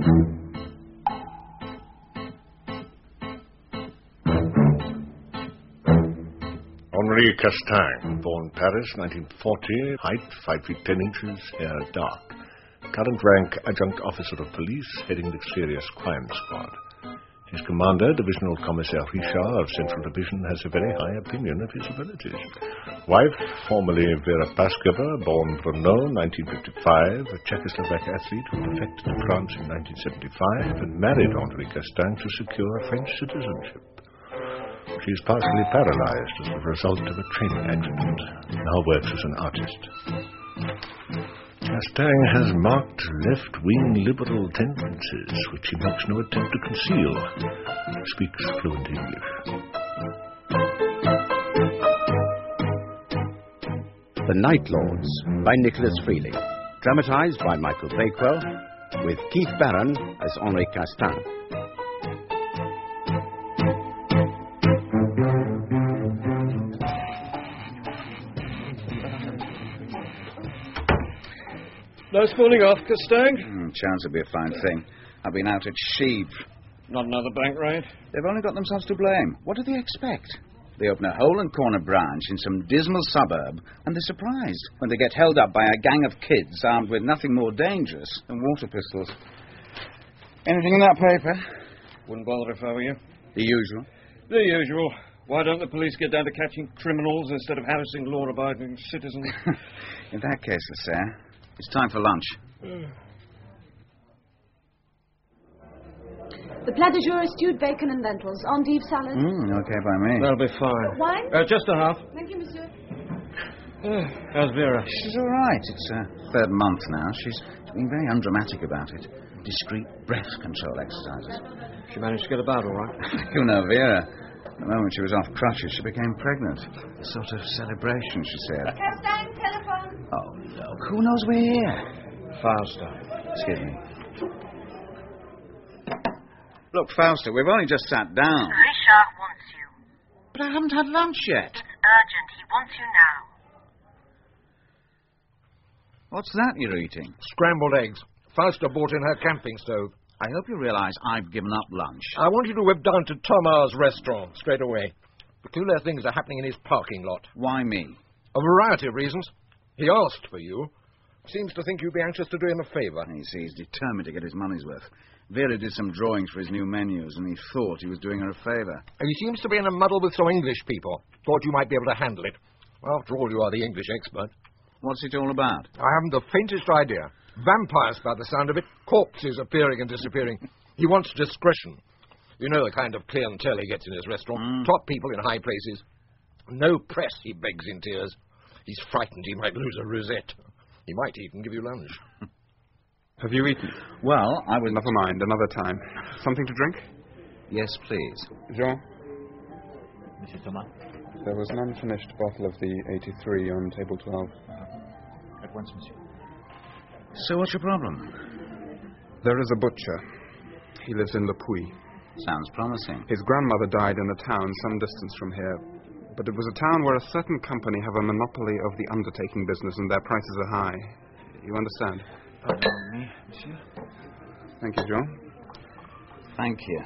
Henri Castaing, born Paris, 1940, height 5 feet 10 inches, hair dark. Current rank, adjunct officer of police, heading the Serious Crime Squad. His commander, Divisional Commissaire Richard of Central Division, has a very high opinion of his abilities. Wife, formerly Vera Paskova, born Brno, 1955, a Czechoslovak athlete who defected to France in 1975 and married Henri Castaing to secure French citizenship. She is partially paralyzed as a result of a training accident. Now works as an artist. Castaing has marked left-wing liberal tendencies, which he makes no attempt to conceal. Speaks fluent English. The Night Lords by Nicholas Freeling. Dramatized by Michael Bakewell, with Keith Barron as Henri Castaing. No spooling off, Castaing? Chance would be a fine thing. I've been out at Sheep. Not another bank raid? They've only got themselves to blame. What do they expect? They open a hole-and-corner branch in some dismal suburb, and they're surprised when they get held up by a gang of kids armed with nothing more dangerous than water pistols. Anything in that paper? Wouldn't bother if I were you. The usual. The usual. Why don't the police get down to catching criminals instead of harassing law-abiding citizens? In that case, sir, it's time for lunch. The plat du jour is stewed bacon and lentils. Endive salad. Okay by me. That'll be fine. Wine? Just a half. Thank you, monsieur. How's Vera? She's all right. It's her third month now. She's been very undramatic about it. Discreet breath control exercises. She managed to get about all right? You know, Vera, the moment she was off crutches, she became pregnant. A sort of celebration, she said. Castaing, telephone. Oh, look, who knows we're here? Fausta. Excuse me. Look, Fausta, we've only just sat down. Richard wants you. But I haven't had lunch yet. It's urgent. He wants you now. What's that you're eating? Scrambled eggs. Fausta bought in her camping stove. I hope you realize I've given up lunch. I want you to whip down to Thomas' restaurant straight away. Peculiar things are happening in his parking lot. Why me? A variety of reasons. He asked for you. Seems to think you'd be anxious to do him a favour. You see, he's determined to get his money's worth. Vera did some drawings for his new menus, and he thought he was doing her a favour. He seems to be in a muddle with some English people. Thought you might be able to handle it. After all, you are the English expert. What's it all about? I haven't the faintest idea. Vampires, by the sound of it. Corpses appearing and disappearing. He wants discretion. You know the kind of clientele he gets in his restaurant. Top people in high places. No press, he begs in tears. He's frightened he might lose a rosette. He might even give you lunch. Have you eaten? Well, I was... Never mind, another time. Something to drink? Yes, please. Jean? Monsieur Thomas? There was an unfinished bottle of the 83 on table 12. At once, monsieur. So what's your problem? There is a butcher. He lives in Le Puy. Sounds promising. His grandmother died in a town some distance from here. But it was a town where a certain company have a monopoly of the undertaking business and their prices are high. You understand? Pardon me, monsieur. Thank you, Jean. Thank you.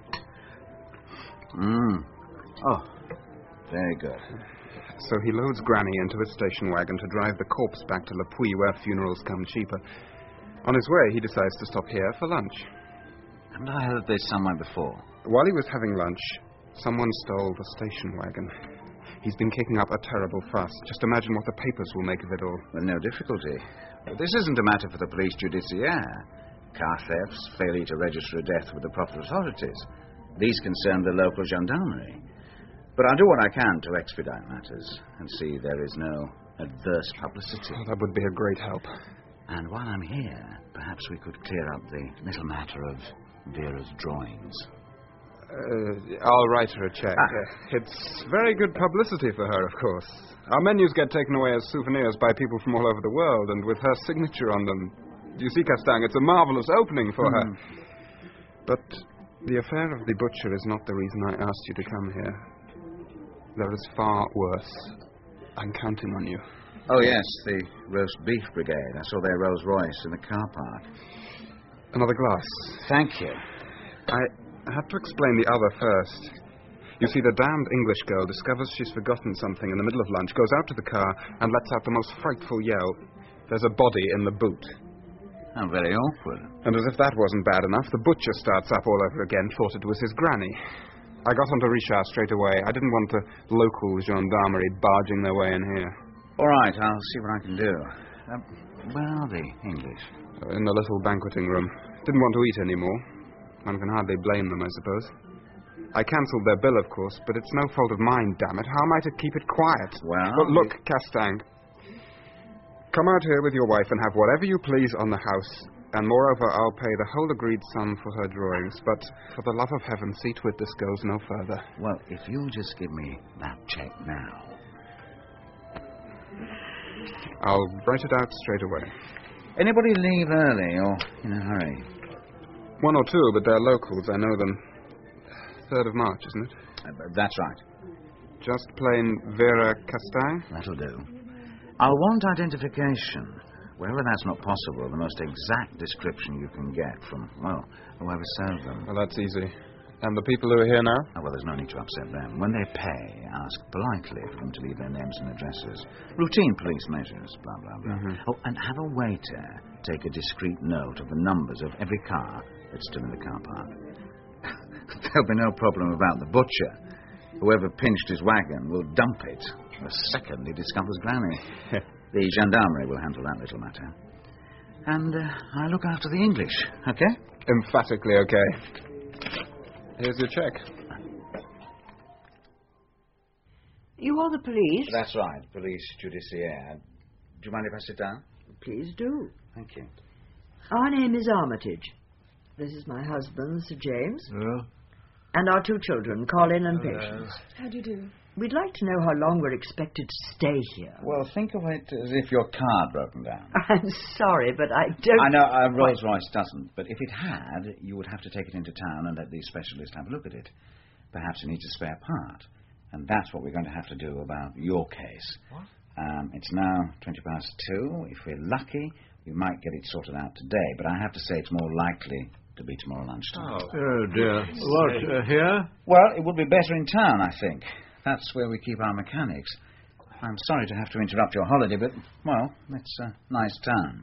Oh, very good. So he loads Granny into his station wagon to drive the corpse back to Le Puy, where funerals come cheaper. On his way, he decides to stop here for lunch. Haven't I heard this somewhere before? While he was having lunch, someone stole the station wagon. He's been kicking up a terrible fuss. Just imagine what the papers will make of it all. Well, no difficulty. But this isn't a matter for the police judiciaire. Car thefts, failure to register a death with the proper authorities. These concern the local gendarmerie. But I'll do what I can to expedite matters and see there is no adverse publicity. Oh, that would be a great help. And while I'm here, perhaps we could clear up the little matter of Vera's drawings. I'll write her a check. It's very good publicity for her, of course. Our menus get taken away as souvenirs by people from all over the world, and with her signature on them. Do you see, Castaing? It's a marvelous opening for her. But the affair of the butcher is not the reason I asked you to come here. There is far worse. I'm counting on you. Oh, yes, the roast beef brigade. I saw their Rolls Royce in the car park. Another glass. Thank you. I had to explain the other first. You see, the damned English girl discovers she's forgotten something in the middle of lunch, goes out to the car, and lets out the most frightful yell. There's a body in the boot. How very awkward. And as if that wasn't bad enough, the butcher starts up all over again, thought it was his granny. I got onto Richard straight away. I didn't want the local gendarmerie barging their way in here. All right, I'll see what I can do. Where are the English? In the little banqueting room. Didn't want to eat anymore. One can hardly blame them, I suppose. I cancelled their bill, of course, but it's no fault of mine, damn it. How am I to keep it quiet? Well... But look, Castang. Come out here with your wife and have whatever you please on the house. And moreover, I'll pay the whole agreed sum for her drawings. But for the love of heaven, see to it this goes no further. Well, if you'll just give me that check now. I'll write it out straight away. Anybody leave early or in a hurry? One or two, but they're locals. I know them. 3rd of March, isn't it? That's right. Just plain Vera Castang? That'll do. I'll want identification. Wherever that's not possible, the most exact description you can get from, well, whoever served them. Well, that's easy. And the people who are here now? Oh, well, there's no need to upset them. When they pay, ask politely for them to leave their names and addresses. Routine police measures, blah, blah, blah. Mm-hmm. Oh, and have a waiter take a discreet note of the numbers of every car that's still in the car park. There'll be no problem about the butcher. Whoever pinched his wagon will dump it the second he discovers Granny. The gendarmerie will handle that little matter. And I'll look after the English, okay? Emphatically okay. Here's your check. You are the police? That's right, police judiciaire. Do you mind if I sit down? Please do. Thank you. Our name is Armitage. This is my husband, Sir James. Yeah? And our 2 children, Colin and Patience. How do you do? We'd like to know how long we're expected to stay here. Well, think of it as if your car had broken down. I'm sorry, but I don't... I know Rolls-Royce doesn't, but if it had, you would have to take it into town and let the specialist have a look at it. Perhaps it needs a spare part. And that's what we're going to have to do about your case. What? It's now 2:20. If we're lucky, we might get it sorted out today, but I have to say it's more likely to be tomorrow lunchtime. Oh, dear. What, here? Well, it would be better in town, I think. That's where we keep our mechanics. I'm sorry to have to interrupt your holiday, but, well, it's a nice town.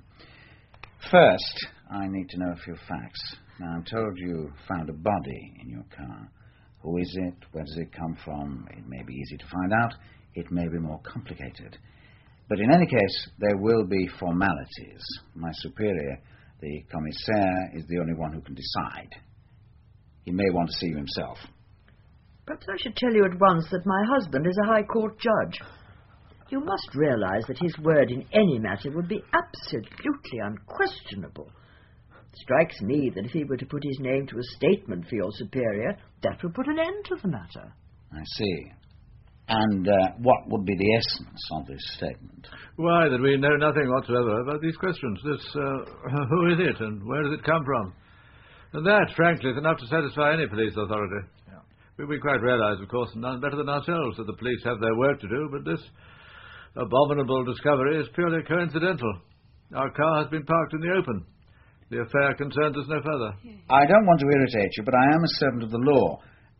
First, I need to know a few facts. Now, I'm told you found a body in your car. Who is it? Where does it come from? It may be easy to find out. It may be more complicated. But in any case, there will be formalities. My superior, the commissaire, is the only one who can decide. He may want to see you himself. Perhaps I should tell you at once that my husband is a High Court judge. You must realize that his word in any matter would be absolutely unquestionable. It strikes me that if he were to put his name to a statement for your superior, that would put an end to the matter. I see. And what would be the essence of this statement? Why, that we know nothing whatsoever about these questions. Who is it and where does it come from? And that, frankly, is enough to satisfy any police authority. Yeah. We quite realize, of course, none better than ourselves, that the police have their work to do, but this abominable discovery is purely coincidental. Our car has been parked in the open. The affair concerns us no further. I don't want to irritate you, but I am a servant of the law.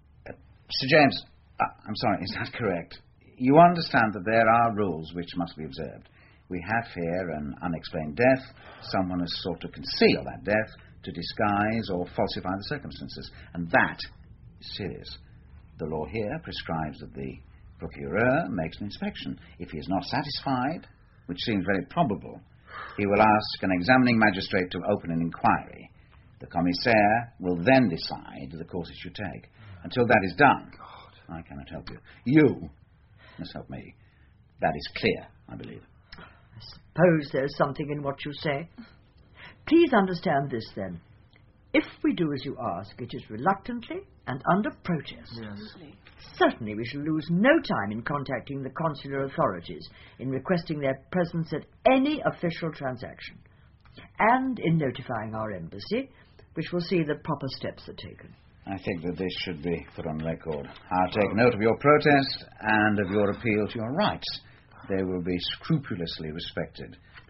Sir James, I'm sorry, is that correct? You understand that there are rules which must be observed. We have here an unexplained death. Someone has sought to conceal that death, to disguise or falsify the circumstances. And that is serious. The law here prescribes that the procureur makes an inspection. If he is not satisfied, which seems very probable, he will ask an examining magistrate to open an inquiry. The commissaire will then decide the course it should take. Until that is done, I cannot help you. You must help me. That is clear, I believe. I suppose there's something in what you say. Please understand this, then. If we do as you ask, it is reluctantly and under protest. Yes. Certainly we shall lose no time in contacting the consular authorities, in requesting their presence at any official transaction, and in notifying our embassy, which will see that proper steps are taken. I think that this should be put on record. I'll take note of your protest and of your appeal to your rights. They will be scrupulously respected.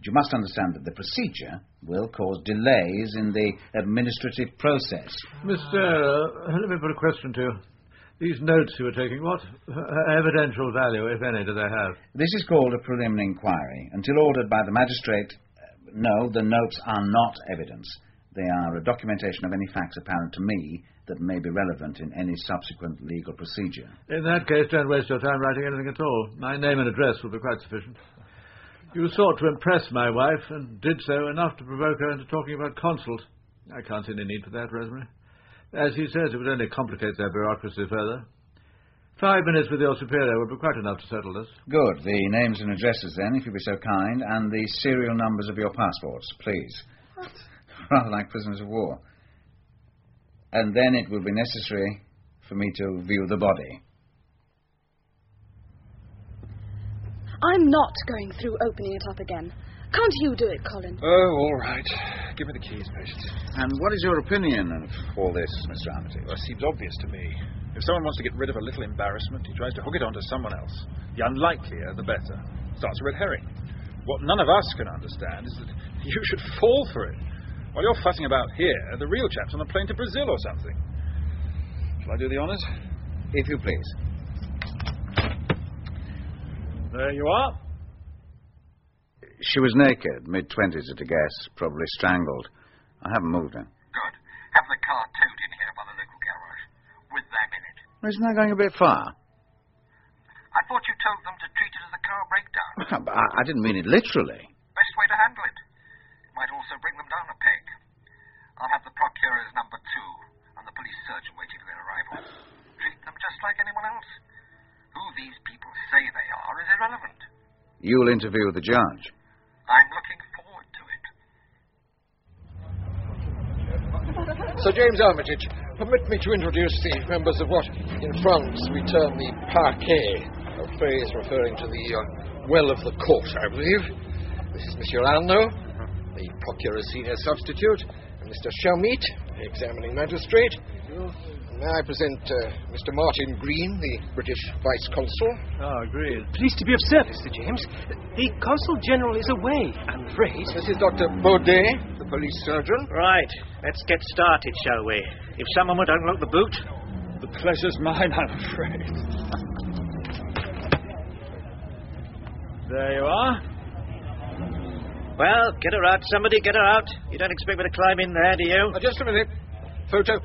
But you must understand that the procedure will cause delays in the administrative process. Mr. Let me put a question to you. These notes you were taking, what evidential value, if any, do they have? This is called a preliminary inquiry. Until ordered by the magistrate, no, the notes are not evidence. They are a documentation of any facts apparent to me that may be relevant in any subsequent legal procedure. In that case, don't waste your time writing anything at all. My name and address will be quite sufficient. You sought to impress my wife, and did so enough to provoke her into talking about consult. I can't see any need for that, Rosemary. As he says, it would only complicate their bureaucracy further. 5 minutes with your superior would be quite enough to settle this. Good. The names and addresses, then, if you'll be so kind, and the serial numbers of your passports, please. What? Rather like prisoners of war. And then it will be necessary for me to view the body. I'm not going through opening it up again. Can't you do it, Colin? Oh, all right. Give me the keys, Patience. And what is your opinion of all this, Mr. Armitage? Well, it seems obvious to me. If someone wants to get rid of a little embarrassment, he tries to hook it onto someone else. The unlikelier, the better. Starts a red herring. What none of us can understand is that you should fall for it. While you're fussing about here, the real chap's on a plane to Brazil or something. Shall I do the honours? If you please. There you are. She was naked, mid-20s at a guess, probably strangled. I haven't moved her. Good. Have the car towed in here by the local garage, with them in it. Isn't that going a bit far? I thought you told them to treat it as a car breakdown. I didn't mean it literally. Best way to handle it. It might also bring them down a peg. I'll have the procurer's number 2 and the police surgeon waiting for their arrival. Treat them just like anyone else. Who these people say they are is irrelevant. You'll interview the judge. I'm looking forward to it. Sir James Armitage, permit me to introduce the members of what in France we term the parquet, a phrase referring to the well of the court, I believe. This is Monsieur Arnaud, the procurer's senior substitute, and Mr. Chalmit, the examining magistrate. May I present Mr. Martin Green, the British Vice Consul? Ah, Green. Pleased to be of service, Sir James. The Consul General is away, I'm afraid. This is Dr. Baudet, the police surgeon. Right, let's get started, shall we? If someone would unlock the boot. The pleasure's mine, I'm afraid. There you are. Well, get her out, somebody, get her out. You don't expect me to climb in there, do you? Just a minute. Photo.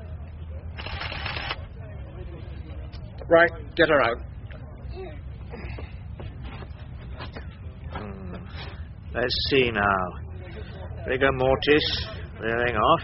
Right, get her out. Let's see now. Rigor mortis, wearing off.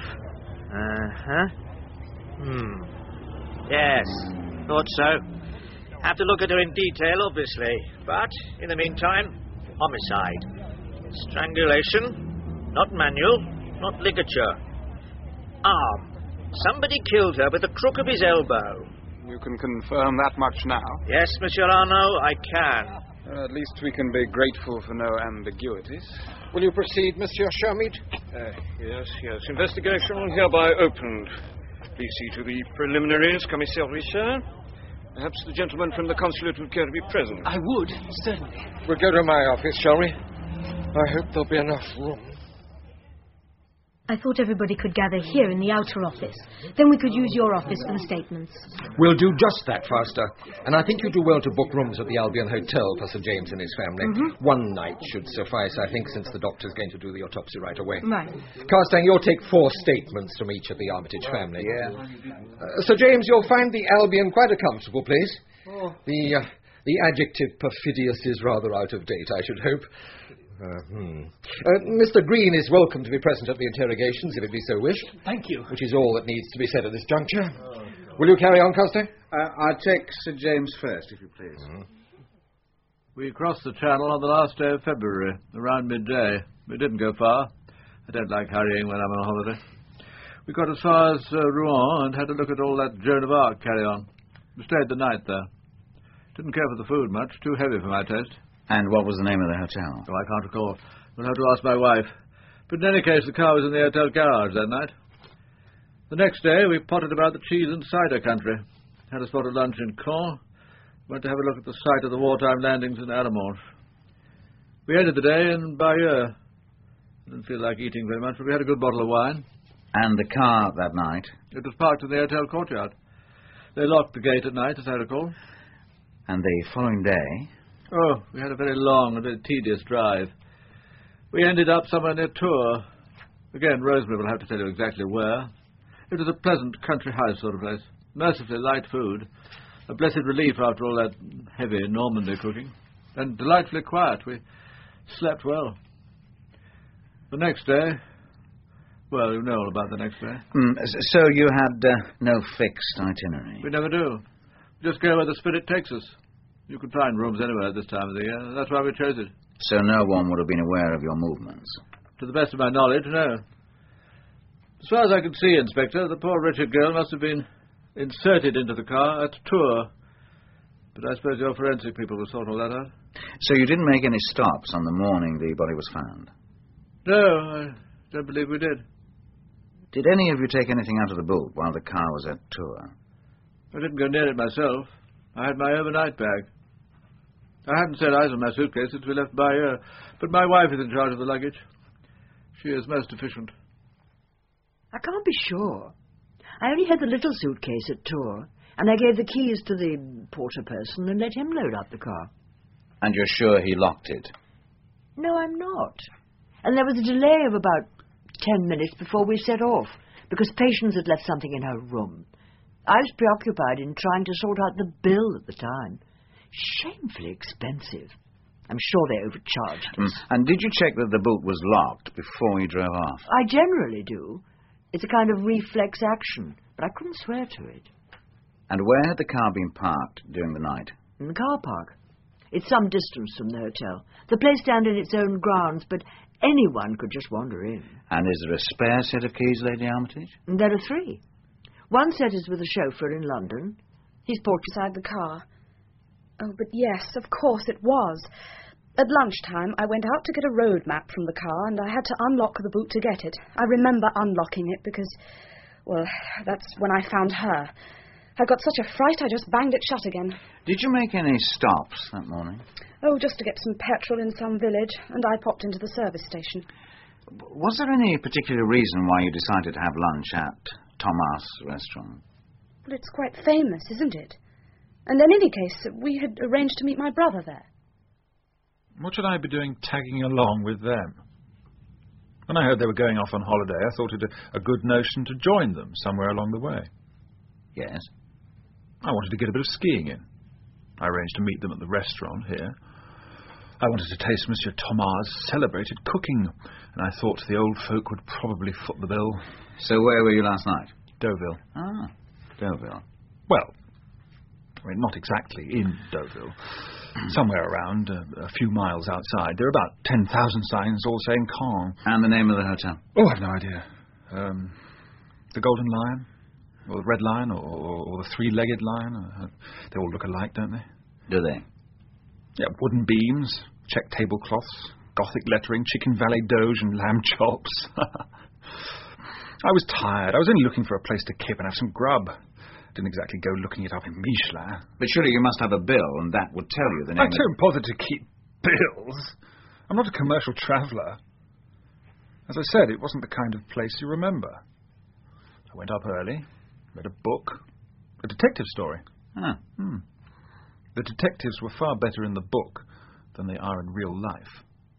Yes, thought so. Have to look at her in detail, obviously. But, in the meantime, homicide. Strangulation, not manual, not ligature. Arm. Somebody killed her with the crook of his elbow. You can confirm that much now? Yes, Monsieur Arnaud, I can. At least we can be grateful for no ambiguities. Will you proceed, Monsieur Chalmit? Yes. Investigation hereby opened. Please see to the preliminaries, Commissaire Richard. Perhaps the gentleman from the consulate would care to be present. I would, certainly. We'll go to my office, shall we? I hope there'll be enough room. I thought everybody could gather here in the outer office. Then we could use your office for the statements. We'll do just that, Faster. And I think you do well to book rooms at the Albion Hotel for Sir James and his family. Mm-hmm. 1 night should suffice, I think, since the doctor's going to do the autopsy right away. Right. Carstang, you'll take 4 statements from each of the Armitage family. Yeah. Sir James, you'll find the Albion quite a comfortable place. Oh. The adjective perfidious is rather out of date, I should hope. Mr. Green is welcome to be present at the interrogations, if it be so wished. Thank you. Which is all that needs to be said at this juncture. Will you carry on, Costa? I'll take Sir James first, if you please. We crossed the Channel on the last day of February, around midday. We didn't go far. I don't like hurrying when I'm on holiday. We got as far as Rouen and had a look at all that Joan of Arc carry-on. We stayed the night there. Didn't care for the food much, too heavy for my taste. And what was the name of the hotel? Oh, I can't recall. We'll have to ask my wife. But in any case, the car was in the hotel garage that night. The next day, we potted about the cheese and cider country. Had a spot of lunch in Caen. Went to have a look at the site of the wartime landings in Alamanche. We ended the day in Bayeux. Didn't feel like eating very much, but we had a good bottle of wine. And the car that night? It was parked in the hotel courtyard. They locked the gate at night, as I recall. And the following day? Oh, we had a very long and very tedious drive. We ended up somewhere near Tours. Again, Rosemary will have to tell you exactly where. It was a pleasant country house sort of place. Mercifully light food. A blessed relief after all that heavy Normandy cooking. And delightfully quiet. We slept well. The next day... Well, you know all about the next day. So you had no fixed itinerary? We never do. We just go where the spirit takes us. You can find rooms anywhere at this time of the year. That's why we chose it. So no one would have been aware of your movements? To the best of my knowledge, no. As far as I could see, Inspector, the poor wretched girl must have been inserted into the car at Tours. But I suppose your forensic people will sort all that out. So you didn't make any stops on the morning the body was found? No, I don't believe we did. Did any of you take anything out of the boot while the car was at Tours? I didn't go near it myself. I had my overnight bag. I hadn't set eyes on my suitcase since we left Bayeux, but my wife is in charge of the luggage. She is most efficient. I can't be sure. I only had the little suitcase at Tours, and I gave the keys to the porter person and let him load up the car. And you're sure he locked it? No, I'm not. And there was a delay of about 10 minutes before we set off, because Patience had left something in her room. I was preoccupied in trying to sort out the bill at the time. Shamefully expensive. I'm sure they overcharged us. And did you check that the boot was locked before you drove off? I generally do. It's a kind of reflex action, but I couldn't swear to it. And where had the car been parked during the night? In the car park. It's some distance from the hotel. The place stands in its own grounds, but anyone could just wander in. And is there a spare set of keys, Lady Armitage? There are 3. One set is with a chauffeur in London. He's parked beside the car. Oh, but yes, of course it was. At lunchtime, I went out to get a road map from the car, and I had to unlock the boot to get it. I remember unlocking it because, well, that's when I found her. I got such a fright, I just banged it shut again. Did you make any stops that morning? Oh, just to get some petrol in some village, and I popped into the service station. Was there any particular reason why you decided to have lunch at Thomas' restaurant? Well, it's quite famous, isn't it? And in any case, we had arranged to meet my brother there. What should I be doing tagging along with them? When I heard they were going off on holiday, I thought it a good notion to join them somewhere along the way. Yes? I wanted to get a bit of skiing in. I arranged to meet them at the restaurant here. I wanted to taste Monsieur Thomas' celebrated cooking, and I thought the old folk would probably foot the bill. So where were you last night? Deauville. Ah, Deauville. Well, I mean, not exactly in Deauville. Somewhere around, a few miles outside. There are about 10,000 signs all saying Caen. And the name of the hotel? Oh, I've no idea. The Golden Lion? Or the Red Lion? Or the Three-Legged Lion? They all look alike, don't they? Do they? Yeah, wooden beams, check tablecloths, Gothic lettering, Chicken Valley Doge and lamb chops. I was tired. I was only looking for a place to kip and have some grub. Didn't exactly go looking it up in Michelin. But surely you must have a bill, and that would tell you the name. I don't bother to keep bills. I'm not a commercial traveller. As I said, it wasn't the kind of place you remember. I went up early, read a book, a detective story. Ah. The detectives were far better in the book than they are in real life.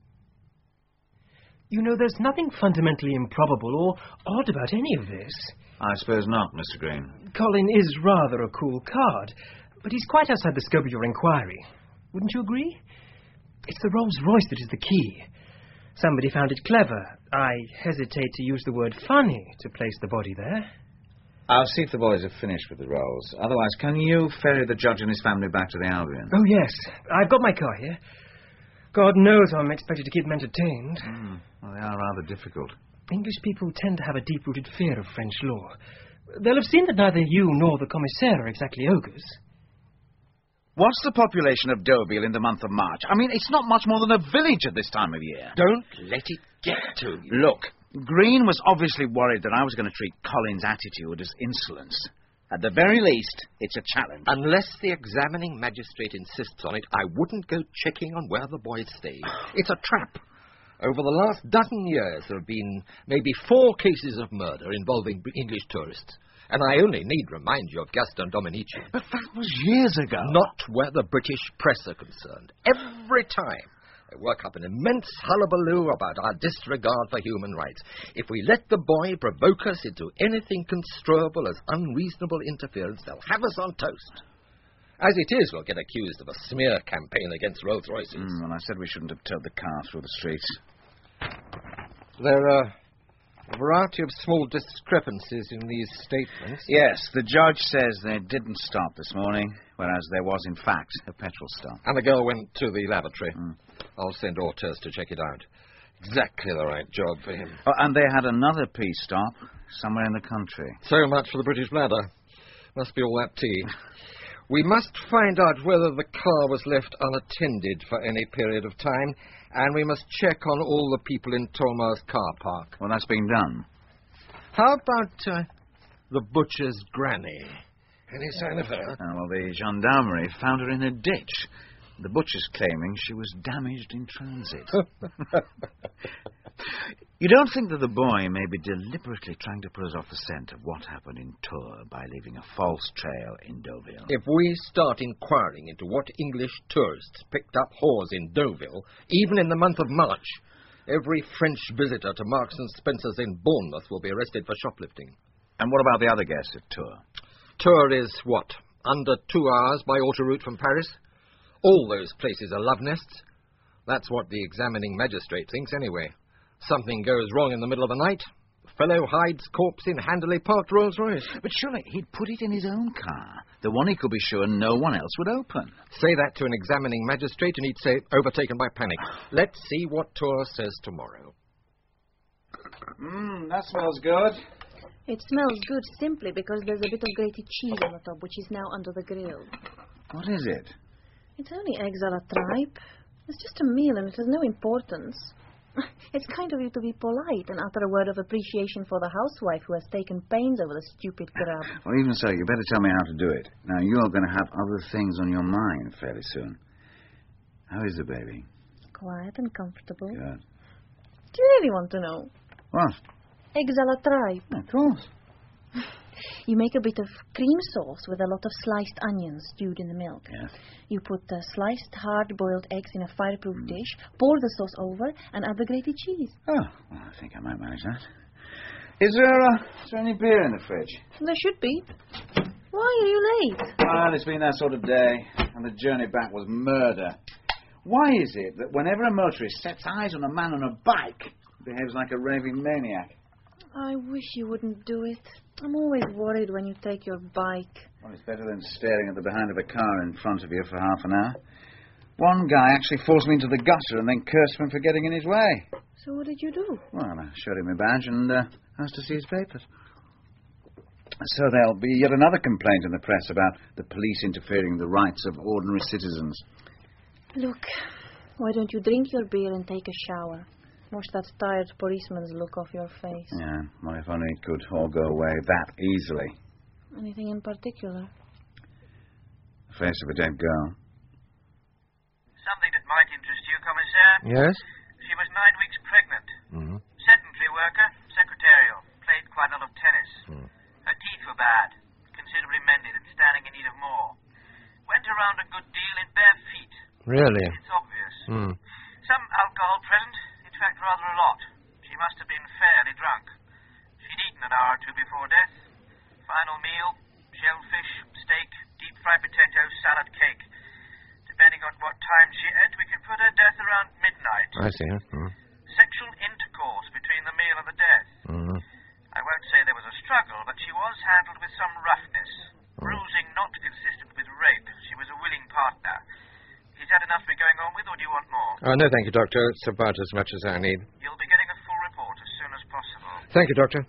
You know, there's nothing fundamentally improbable or odd about any of this. I suppose not, Mr. Green. Colin is rather a cool card, but he's quite outside the scope of your inquiry. Wouldn't you agree? It's the Rolls-Royce that is the key. Somebody found it clever. I hesitate to use the word funny to place the body there. I'll see if the boys have finished with the rolls. Otherwise, can you ferry the judge and his family back to the Albion? Oh, yes. I've got my car here. God knows I'm expected to keep them entertained. Well, they are rather difficult. English people tend to have a deep-rooted fear of French law. They'll have seen that neither you nor the commissaire are exactly ogres. What's the population of Deauville in the month of March? I mean, it's not much more than a village at this time of year. Don't let it get to you. Look, Green was obviously worried that I was going to treat Colin's attitude as insolence. At the very least, it's a challenge. Unless the examining magistrate insists on it, I wouldn't go checking on where the boys stay. It's a trap. Over the last dozen years, there have been maybe 4 cases of murder involving English tourists. And I only need remind you of Gaston Dominici. But that was years ago. Not where the British press are concerned. Every time they work up an immense hullabaloo about our disregard for human rights. If we let the boy provoke us into anything construable as unreasonable interference, they'll have us on toast. As it is, we'll get accused of a smear campaign against Rolls-Royces. Well, I said we shouldn't have towed the car through the streets. There are a variety of small discrepancies in these statements. Yes, the judge says they didn't stop this morning, whereas there was, in fact, a petrol stop. And the girl went to the lavatory. I'll send Ortez to check it out. Exactly the right job for him. Oh, and they had another pee stop somewhere in the country. So much for the British bladder. Must be all that tea. We must find out whether the car was left unattended for any period of time, and we must check on all the people in Tolmar's car park. Well, that's been done. How about the butcher's granny? Any sign of her? Well, the gendarmerie found her in a ditch. The butcher's claiming she was damaged in transit. You don't think that the boy may be deliberately trying to put us off the scent of what happened in Tours by leaving a false trail in Deauville? If we start inquiring into what English tourists picked up whores in Deauville, even in the month of March, every French visitor to Marks and Spencer's in Bournemouth will be arrested for shoplifting. And what about the other guests at Tours? Tours is, what, under 2 hours by autoroute from Paris? All those places are love nests. That's what the examining magistrate thinks, anyway. Something goes wrong in the middle of the night. The fellow hides corpse in handily parked Rolls-Royce. But surely he'd put it in his own car, the one he could be sure no one else would open. Say that to an examining magistrate and he'd say overtaken by panic. Let's see what Tours says tomorrow. That smells good. It smells good simply because there's a bit of grated cheese on the top, which is now under the grill. What is it? It's only eggs a la tripe. It's just a meal and it has no importance. It's kind of you to be polite and utter a word of appreciation for the housewife who has taken pains over the stupid grub. Well, even so, you better tell me how to do it. Now, you're going to have other things on your mind fairly soon. How is the baby? Quiet and comfortable. Good. Do you really want to know? What? Eggs a la tripe. Yeah, of course. You make a bit of cream sauce with a lot of sliced onions stewed in the milk. Yes. You put the sliced hard-boiled eggs in a fireproof dish, pour the sauce over, and add the grated cheese. Oh, well, I think I might manage that. Is there any beer in the fridge? There should be. Why are you late? Well, it's been that sort of day, and the journey back was murder. Why is it that whenever a motorist sets eyes on a man on a bike, he behaves like a raving maniac? I wish you wouldn't do it. I'm always worried when you take your bike. Well, it's better than staring at the behind of a car in front of you for half an hour. One guy actually forced me into the gutter and then cursed him for getting in his way. So what did you do? Well, I showed him my badge and asked to see his papers. So there'll be yet another complaint in the press about the police interfering in the rights of ordinary citizens. Look, why don't you drink your beer and take a shower? Wash that tired policeman's look off your face. Yeah, well, if only it could all go away that easily. Anything in particular? The face of a dead girl. Something that might interest you, Commissaire. Yes? She was 9 weeks pregnant. Mm-hmm. Sedentary worker, secretarial. Played quite a lot of tennis. Her teeth were bad, considerably mended and standing in need of more. Went around a good deal in bare feet. Really? It's obvious. Some alcohol present. In fact, rather a lot. She must have been fairly drunk. She'd eaten an hour or two before death. Final meal, shellfish, steak, deep-fried potatoes, salad, cake. Depending on what time she ate, we can put her death around midnight. I see. Sexual intercourse between the meal and the death. I won't say there was a struggle, but she was handled with some roughness. Bruising not consistent with rape. She was a willing partner. Is that enough to be going on with, or do you want more? No, thank you, Doctor. It's about as much as I need. You'll be getting a full report as soon as possible. Thank you, Doctor.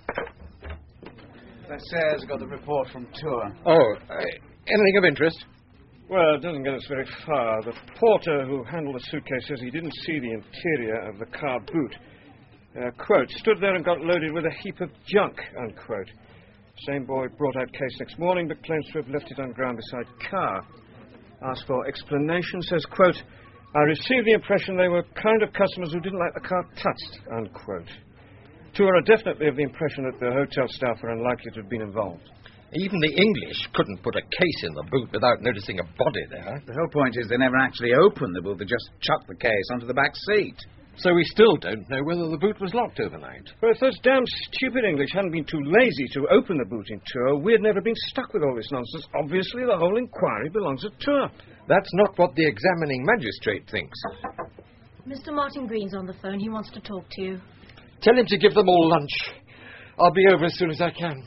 Sarah's got the report from Tours. Oh, anything of interest? Well, it doesn't get us very far. The porter who handled the suitcase says he didn't see the interior of the car boot. Quote, stood there and got loaded with a heap of junk, unquote. Same boy brought out case next morning, but claims to have left it on ground beside car. Asked for explanation, says, quote, I received the impression they were kind of customers who didn't like the car touched, unquote. Tour are definitely of the impression that the hotel staff are unlikely to have been involved. Even the English couldn't put a case in the boot without noticing a body there. The whole point is they never actually opened the boot. They just chucked the case onto the back seat. So we still don't know whether the boot was locked overnight. Well, if those damn stupid English hadn't been too lazy to open the boot in Tour, we'd never been stuck with all this nonsense. Obviously, the whole inquiry belongs to Tour. That's not what the examining magistrate thinks. Mr. Martin Green's on the phone. He wants to talk to you. Tell him to give them all lunch. I'll be over as soon as I can.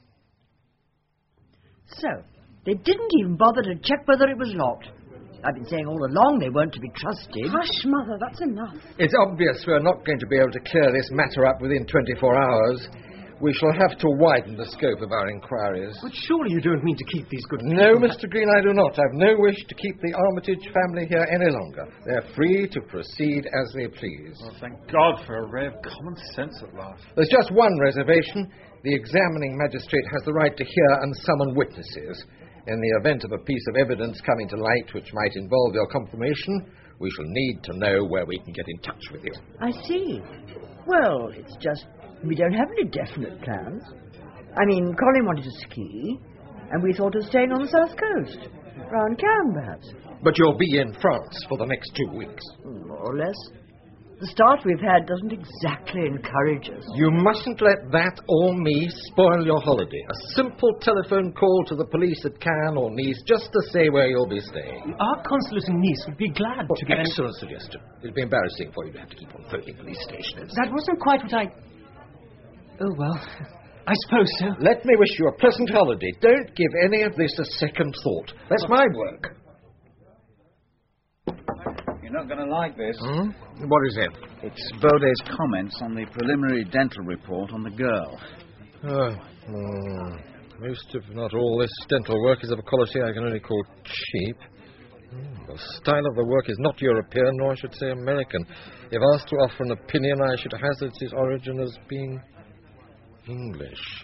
So, they didn't even bother to check whether it was locked. I've been saying all along they weren't to be trusted. Hush, Mother, that's enough. It's obvious we're not going to be able to clear this matter up within 24 hours. We shall have to widen the scope of our inquiries. But surely you don't mean to keep these good... No, Mr. Green, I do not. I've no wish to keep the Armitage family here any longer. They're free to proceed as they please. Well, thank God for a ray of common sense at last. There's just one reservation. The examining magistrate has the right to hear and summon witnesses. In the event of a piece of evidence coming to light which might involve your confirmation, we shall need to know where we can get in touch with you. I see. Well, it's just we don't have any definite plans. I mean, Colin wanted to ski, and we thought of staying on the south coast, round Cannes, perhaps. But you'll be in France for the next 2 weeks. More or less. The start we've had doesn't exactly encourage us. You mustn't let that or me spoil your holiday. A simple telephone call to the police at Cannes or Nice just to say where you'll be staying. Our consulate in Nice would be glad to get... Excellent suggestion. It'll be embarrassing for you to have to keep on phoning police stations. That wasn't quite what I... Oh, well, I suppose so. Let me wish you a pleasant holiday. Don't give any of this a second thought. That's my work. You're not going to like this. What is it? It's Baudet's comments on the preliminary dental report on the girl. Most, if not all, this dental work is of a quality I can only call cheap. The style of the work is not European, nor I should say American. If asked to offer an opinion, I should hazard its origin as being English.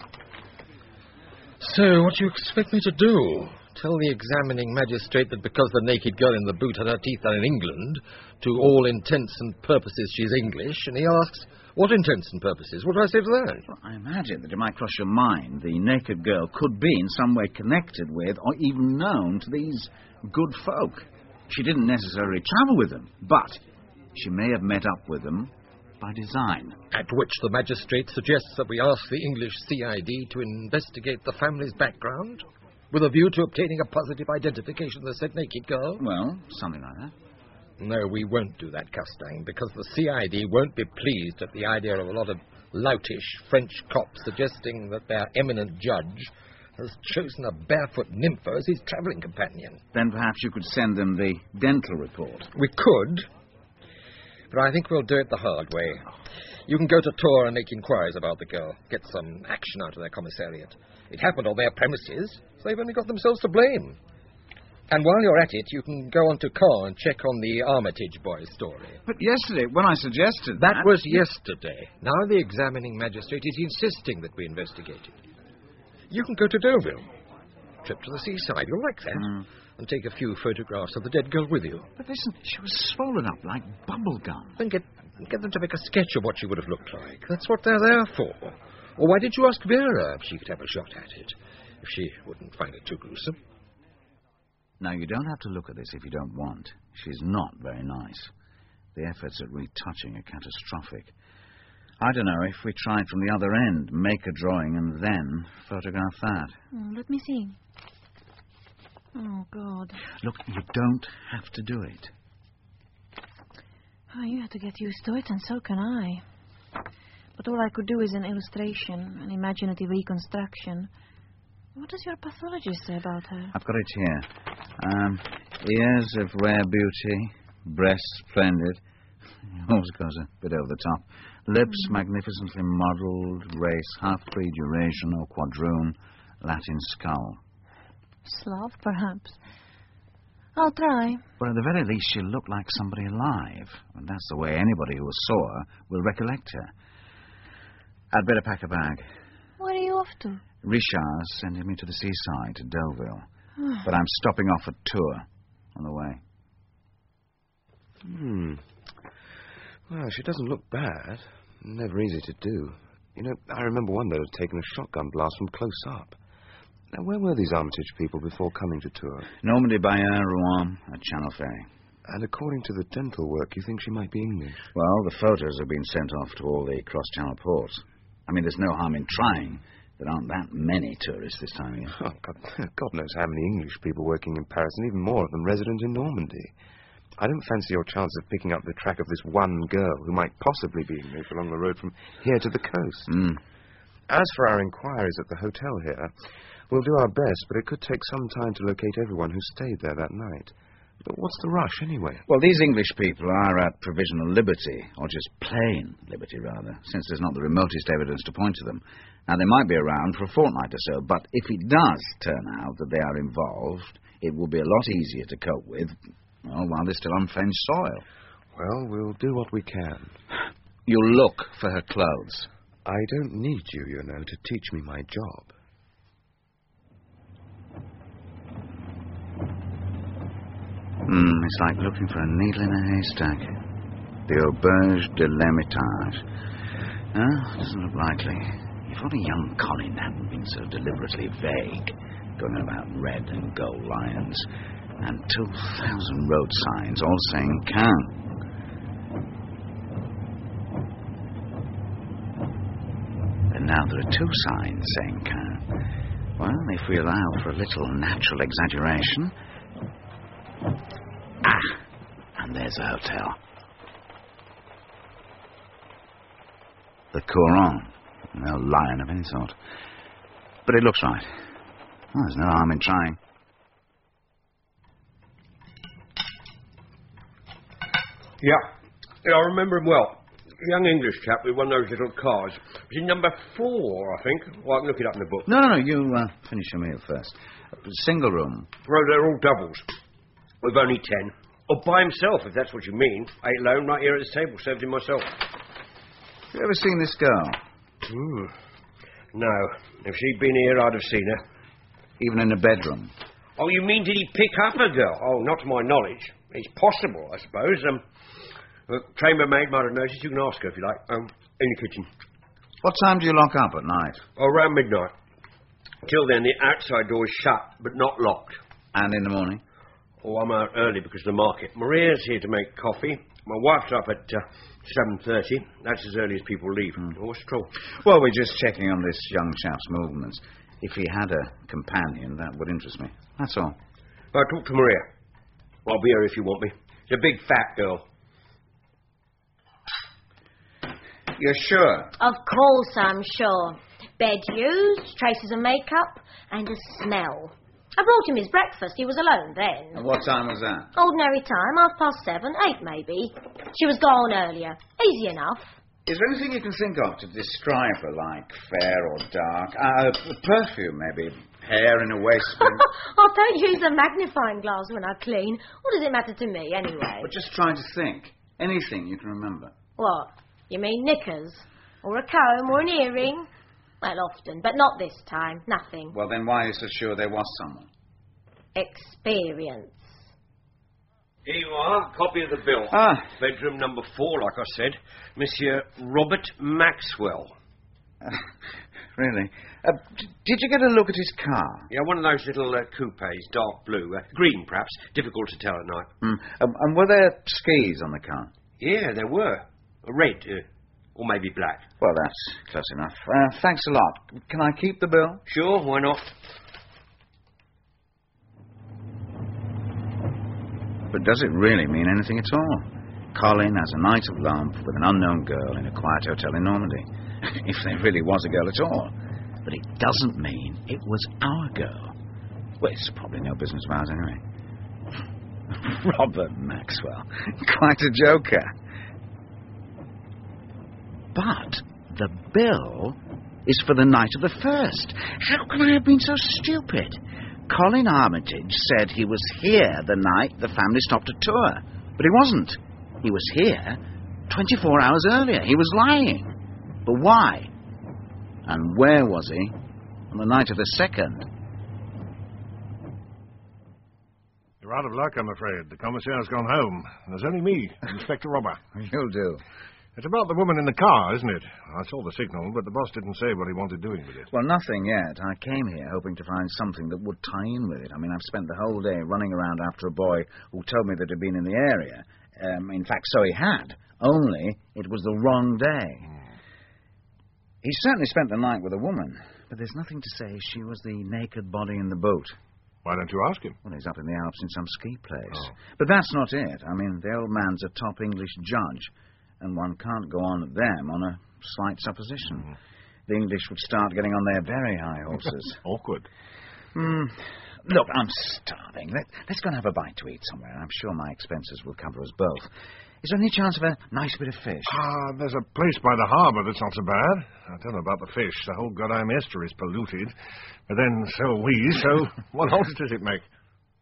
So, what do you expect me to do? Tell the examining magistrate that because the naked girl in the boot had her teeth done in England, to all intents and purposes she's English, and he asks, what intents and purposes? What do I say to that? Well, I imagine that it might cross your mind the naked girl could be in some way connected with or even known to these good folk. She didn't necessarily travel with them, but she may have met up with them by design. At which the magistrate suggests that we ask the English CID to investigate the family's background, with a view to obtaining a positive identification of the said naked girl? Well, something like that. No, we won't do that, Custang, because the CID won't be pleased at the idea of a lot of loutish French cops suggesting that their eminent judge has chosen a barefoot nympho as his travelling companion. Then perhaps you could send them the dental report. We could, but I think we'll do it the hard way. You can go to Tours and make inquiries about the girl, get some action out of their commissariat. It happened on their premises, so they've only got themselves to blame. And while you're at it, you can go on to Caen and check on the Armitage boy's story. But yesterday, when I suggested that... That was yesterday. Now the examining magistrate is insisting that we investigate it. You can go to Deauville. Trip to the seaside. You'll like that. And take a few photographs of the dead girl with you. But listen, she was swollen up like bubble gum. Then get them to make a sketch of what she would have looked like. That's what they're there for. Or why did you ask Vera if she could have a shot at it? If she wouldn't find it too gruesome. Now, you don't have to look at this if you don't want. She's not very nice. The efforts at retouching are catastrophic. I don't know if we tried from the other end, make a drawing and then photograph that. Let me see. Oh, God. Look, you don't have to do it. Oh, you have to get used to it, and so can I. But all I could do is an illustration, an imaginative reconstruction. What does your pathologist say about her? I've got it here. Ears of rare beauty, breasts splendid. Always goes a bit over the top. Lips magnificently modelled, race half-breed Eurasian or quadroon, Latin skull. Slav, perhaps. I'll try. But at the very least, she'll look like somebody alive. And that's the way anybody who saw her will recollect her. I'd better pack a bag. Where are you off to? Richard's sending me to the seaside, to Deauville. But I'm stopping off at Tours on the way. Well, she doesn't look bad. Never easy to do. You know, I remember one that had taken a shotgun blast from close up. Now, where were these Armitage people before coming to Tours? Normandy, Bayeux, Rouen, at Channel Ferry. And according to the dental work, you think she might be English? Well, the photos have been sent off to all the cross-channel ports. I mean, there's no harm in trying. There aren't that many tourists this time of year. Oh, God knows how many English people working in Paris, and even more of them resident in Normandy. I don't fancy your chance of picking up the track of this one girl who might possibly be English along the road from here to the coast. As for our inquiries at the hotel here, we'll do our best, but it could take some time to locate everyone who stayed there that night. But what's the rush, anyway? Well, these English people are at provisional liberty, or just plain liberty, rather, since there's not the remotest evidence to point to them. Now, they might be around for a fortnight or so, but if it does turn out that they are involved, it will be a lot easier to cope with, well, while they're still on French soil. Well, we'll do what we can. You'll look for her clothes. I don't need you, you know, to teach me my job. It's like looking for a needle in a haystack. The Auberge de l'Hermitage. No, doesn't look likely. If only young Colin hadn't been so deliberately vague, going about red and gold lions, and 2,000 road signs all saying Caen. And now there are 2 signs saying Caen. Well, if we allow for a little natural exaggeration... and there's a hotel. The Couronne. No lion of any sort. But it looks right. Well, there's no harm in trying. Yeah, I remember him well. A young English chap with one of those little cars. It was in number 4, I think. Well, I can look it up in the book. No, you finish your meal first. Single room. Well, they're all doubles. With only 10. Or by himself, if that's what you mean. Ate alone right here at this table, served him myself. Have you ever seen this girl? No. If she'd been here, I'd have seen her. Even in the bedroom? Oh, you mean did he pick up a girl? Oh, not to my knowledge. It's possible, I suppose. Chambermaid might have noticed. You can ask her if you like. In the kitchen. What time do you lock up at night? Oh, around midnight. Till then, the outside door is shut, but not locked. And in the morning? Oh, I'm out early because of the market. Maria's here to make coffee. My wife's up at 7:30. That's as early as people leave. What's the trouble? Well, we're just checking on this young chap's movements. If he had a companion, that would interest me. That's all. I'll talk to Maria. I'll be here if you want me. She's a big, fat girl. You're sure? Of course I'm sure. Bed used, traces of makeup, and a smell. I brought him his breakfast. He was alone then. And what time was that? Ordinary time, 7:30, 8 maybe. She was gone earlier. Easy enough. Is there anything you can think of to describe her, like fair or dark? Perfume, maybe. Hair in a waistband. I don't use a magnifying glass when I clean. What does it matter to me, anyway? But just trying to think. Anything you can remember. What? You mean knickers? Or a comb or an earring? Well, often, but not this time. Nothing. Well, then why are you so sure there was someone? Experience. Here you are, copy of the bill. Bedroom number 4, like I said. Monsieur Robert Maxwell. Really? Did you get a look at his car? Yeah, one of those little coupes, dark blue. Green, perhaps. Difficult to tell at night. And were there skis on the car? Yeah, there were. Red, or maybe black. Well, that's close enough. Thanks a lot. Can I keep the bill? Sure, why not? But does it really mean anything at all? Colin has a night of love with an unknown girl in a quiet hotel in Normandy. If there really was a girl at all. But it doesn't mean it was our girl. Well, it's probably no business of ours anyway. Robert Maxwell. Quite a joker. But the bill is for the night of the 1st. How can I have been so stupid? Colin Armitage said he was here the night the family stopped a tour. But he wasn't. He was here 24 hours earlier. He was lying. But why? And where was he on the night of the 2nd? You're out of luck, I'm afraid. The commissaire's gone home. There's only me, Inspector Robber. You'll do. It's about the woman in the car, isn't it? I saw the signal, but the boss didn't say what he wanted doing with it. Well, nothing yet. I came here hoping to find something that would tie in with it. I mean, I've spent the whole day running around after a boy who told me that he'd been in the area. In fact, so he had. Only it was the wrong day. He certainly spent the night with a woman, but there's nothing to say she was the naked body in the boat. Why don't you ask him? Well, he's up in the Alps in some ski place. Oh. But that's not it. I mean, the old man's a top English judge, and one can't go on at them on a slight supposition. The English would start getting on their very high horses. Awkward. Look, I'm starving. Let's go and have a bite to eat somewhere. I'm sure my expenses will cover us both. Is there any chance of a nice bit of fish? There's a place by the harbour that's not so bad. I don't know about the fish. The whole goddamn estuary is polluted. But then so are we, so what odds does it make?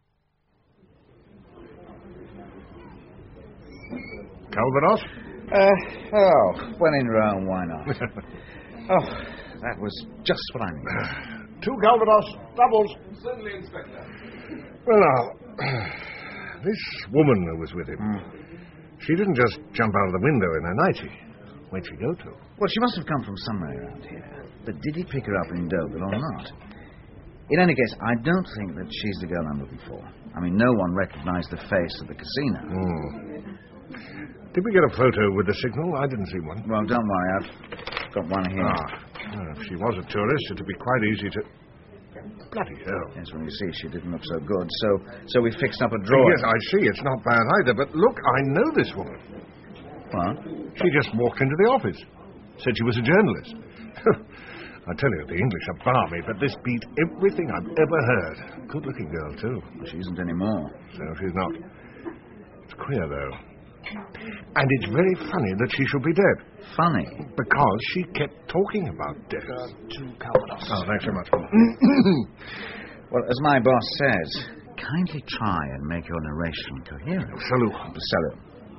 Calvados? When in Rome, why not? That was just what I needed. 2 Calvados, doubles. Certainly, Inspector. Well, now, this woman who was with him, she didn't just jump out of the window in her nightie. Where'd she go to? Well, she must have come from somewhere around here. But did he pick her up in Deauville or not? In any case, I don't think that she's the girl I'm looking for. I mean, no one recognized the face at the casino. Did we get a photo with the signal? I didn't see one. Well, don't worry. I've got one here. If she was a tourist, it would be quite easy to... Bloody hell. Yes, well, you see, she didn't look so good. So we fixed up a drawer. Yes, I see. It's not bad either. But look, I know this woman. What? She just walked into the office. Said she was a journalist. I tell you, the English are balmy, but this beat everything I've ever heard. Good-looking girl, too. Well, she isn't anymore. So she's not. It's queer, though. And it's very funny that she should be dead. Funny? Because she kept talking about death. 2 Calvados. Oh, thanks so much. Well, as my boss says, kindly try and make your narration coherent. Salut. Salut.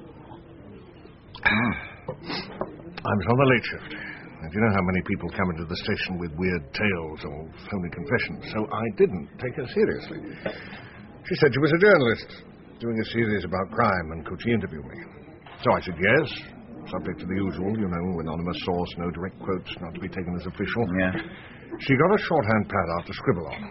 I was on the late shift. And you know how many people come into the station with weird tales or phony confessions, so I didn't take her seriously. She said she was a journalist, doing a series about crime, and could she interview me? So I said yes, subject to the usual, anonymous source, no direct quotes, not to be taken as official. Yeah. She got a shorthand pad out to scribble on.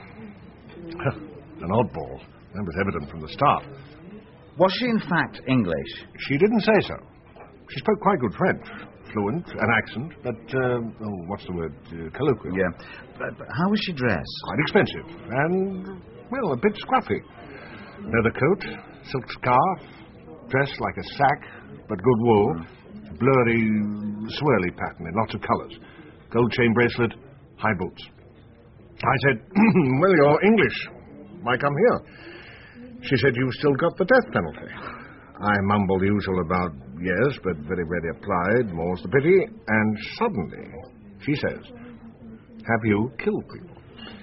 An oddball. That was evident from the start. Was she in fact English? She didn't say so. She spoke quite good French. Fluent, an accent, but, what's the word? Colloquial. Yeah. But how was she dressed? Quite expensive, and, well, a bit scruffy. Leather coat, silk scarf, dressed like a sack, but good wool, blurry, swirly pattern in lots of colours, gold chain bracelet, high boots. I said, well, you're English. Why come here? She said, you've still got the death penalty. I mumbled the usual about yes, but very rarely applied, more's the pity, and suddenly she says, have you killed people?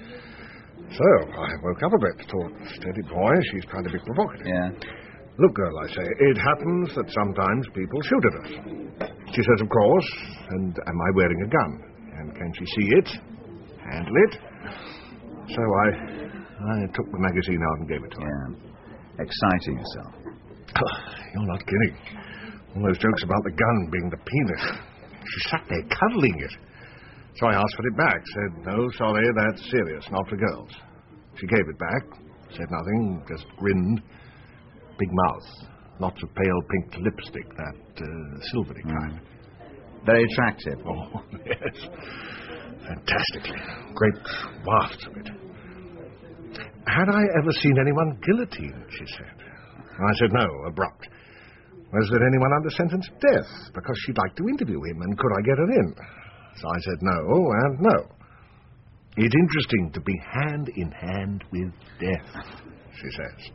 So I woke up a bit, thought, steady boy, she's trying to be provocative. Yeah. Look, girl, I say, it happens that sometimes people shoot at us. She says, of course, and am I wearing a gun? And can she see it? Handle it? So I took the magazine out and gave it to her. Yeah. Exciting yourself. You're not kidding. All those jokes about the gun being the penis. She sat there cuddling it. So I asked for it back. Said, no, sorry, that's serious, not for girls. She gave it back. Said nothing, just grinned. Big mouth. Lots of pale pink lipstick, that silvery kind. Very attractive. Oh, yes. Fantastically. Great wafts of it. Had I ever seen anyone guillotined, she said. I said no, abrupt. Was there anyone under sentence of death? Because she'd like to interview him, and could I get her in? So I said no, and no. It's interesting to be hand in hand with death, she says.